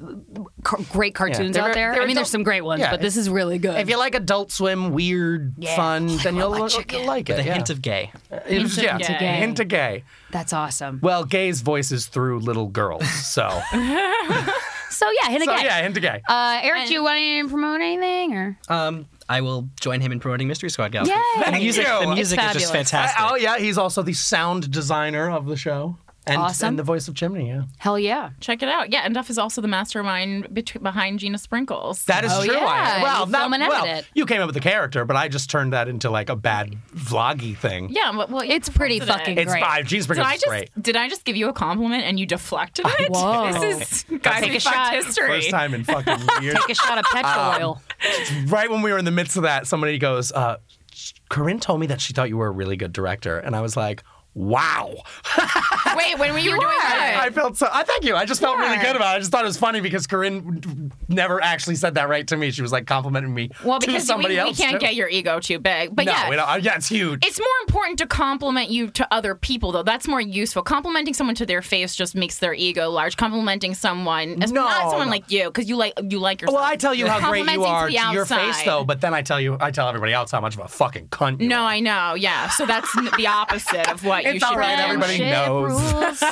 great cartoons They're- out there. they're I mean, there's adult- some great ones, yeah, but this is really good. If you like Adult Swim, weird, fun, then you'll like it. The yeah. hint of gay. Hint of gay. Hint of gay. That's awesome. Well, gays voices through little girls, so So yeah, hint again. hint of gay. Eric, do you want to promote anything or? I will join him in promoting Mystery Squad Galaxy. Yay! The music, you. the music is just fabulous. fantastic. Oh yeah, he's also the sound designer of the show. And, Awesome. and the voice of Chimney, yeah. Hell yeah. Check it out. Yeah, and Duff is also the mastermind behind Gina Sprinkles. That is Oh, true. yeah. Well, You not film and well. edit it. You came up with the character, but I just turned that into like a bad vloggy thing. Yeah, well, It's pretty today. fucking It's great. fine. Gene Did Sprinkles I is great. did I just give you a compliment and you deflected it? Whoa. This is guys, Take we a fucked shot. history. First time in fucking years. Take a shot of petrol oil. Right when we were in the midst of that, somebody goes, Corinne told me that she thought you were a really good director. And I was like, wow. Wait, when you were doing that? I felt so. Thank you. I just felt really good about it. I just thought it was funny because Corinne never actually said that right to me. She was like complimenting me Well, to because somebody we else. can't too. get your ego too big. But No, yeah, we don't. Yeah, it's huge. it's more important to compliment you to other people, though. That's more useful. Complimenting someone to their face just makes their ego large. Complimenting someone, not someone like you, because you like yourself. Well, I tell you how great you Complimenting are to to the your face, outside. though. But then I tell everybody else how much of a fucking cunt you No, are. I know. Yeah, so that's the opposite of what you It's should all right, be. everybody Friendship knows. rules.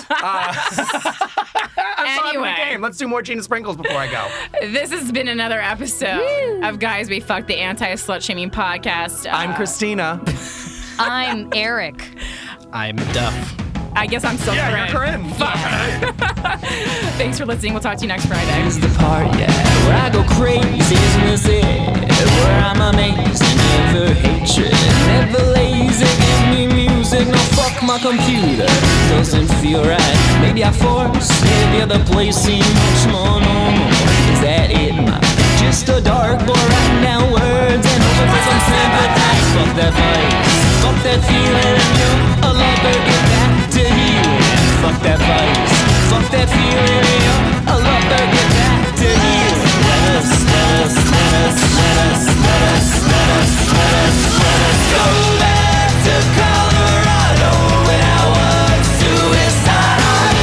Anyway. Game. Let's do more Gina Sprinkles before I go. This has been another episode of Guys We Fucked, the anti-slut shaming podcast. I'm Christina. I'm Eric. I'm Duff. I guess I'm still Yeah, Corinne. you're Corinne. Thanks for listening. We'll talk to you next Friday. This is the part, yeah, where I go crazy, isn't it? Where I'm amazing, never hatred, never lazy. Give me music, no fuck my computer. Doesn't feel right. Maybe I force it. The other place seems much more normal. Is that it, man? Just a dark boy writing down words and hoping for some sympathy. Fuck that vice, fuck that feeling, and you a lover, get back to healing. Fuck that vice, fuck that feeling, and you a lover, get back to healing. Let us go back to Colorado when I was suicidal.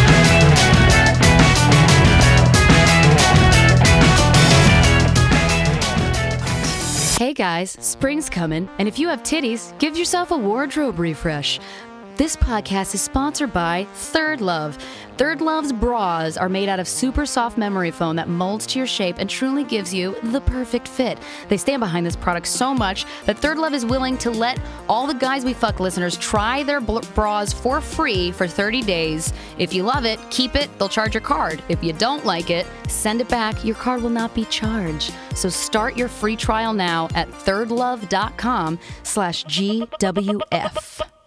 Hey guys, spring's coming, and if you have titties, give yourself a wardrobe refresh. This podcast is sponsored by Third Love. Third Love's bras are made out of super soft memory foam that molds to your shape and truly gives you the perfect fit. They stand behind this product so much that Third Love is willing to let all the Guys We Fuck listeners try their bras for free for 30 days. If you love it, keep it. They'll charge your card. If you don't like it, send it back. Your card will not be charged. So start your free trial now at thirdlove.com/GWF.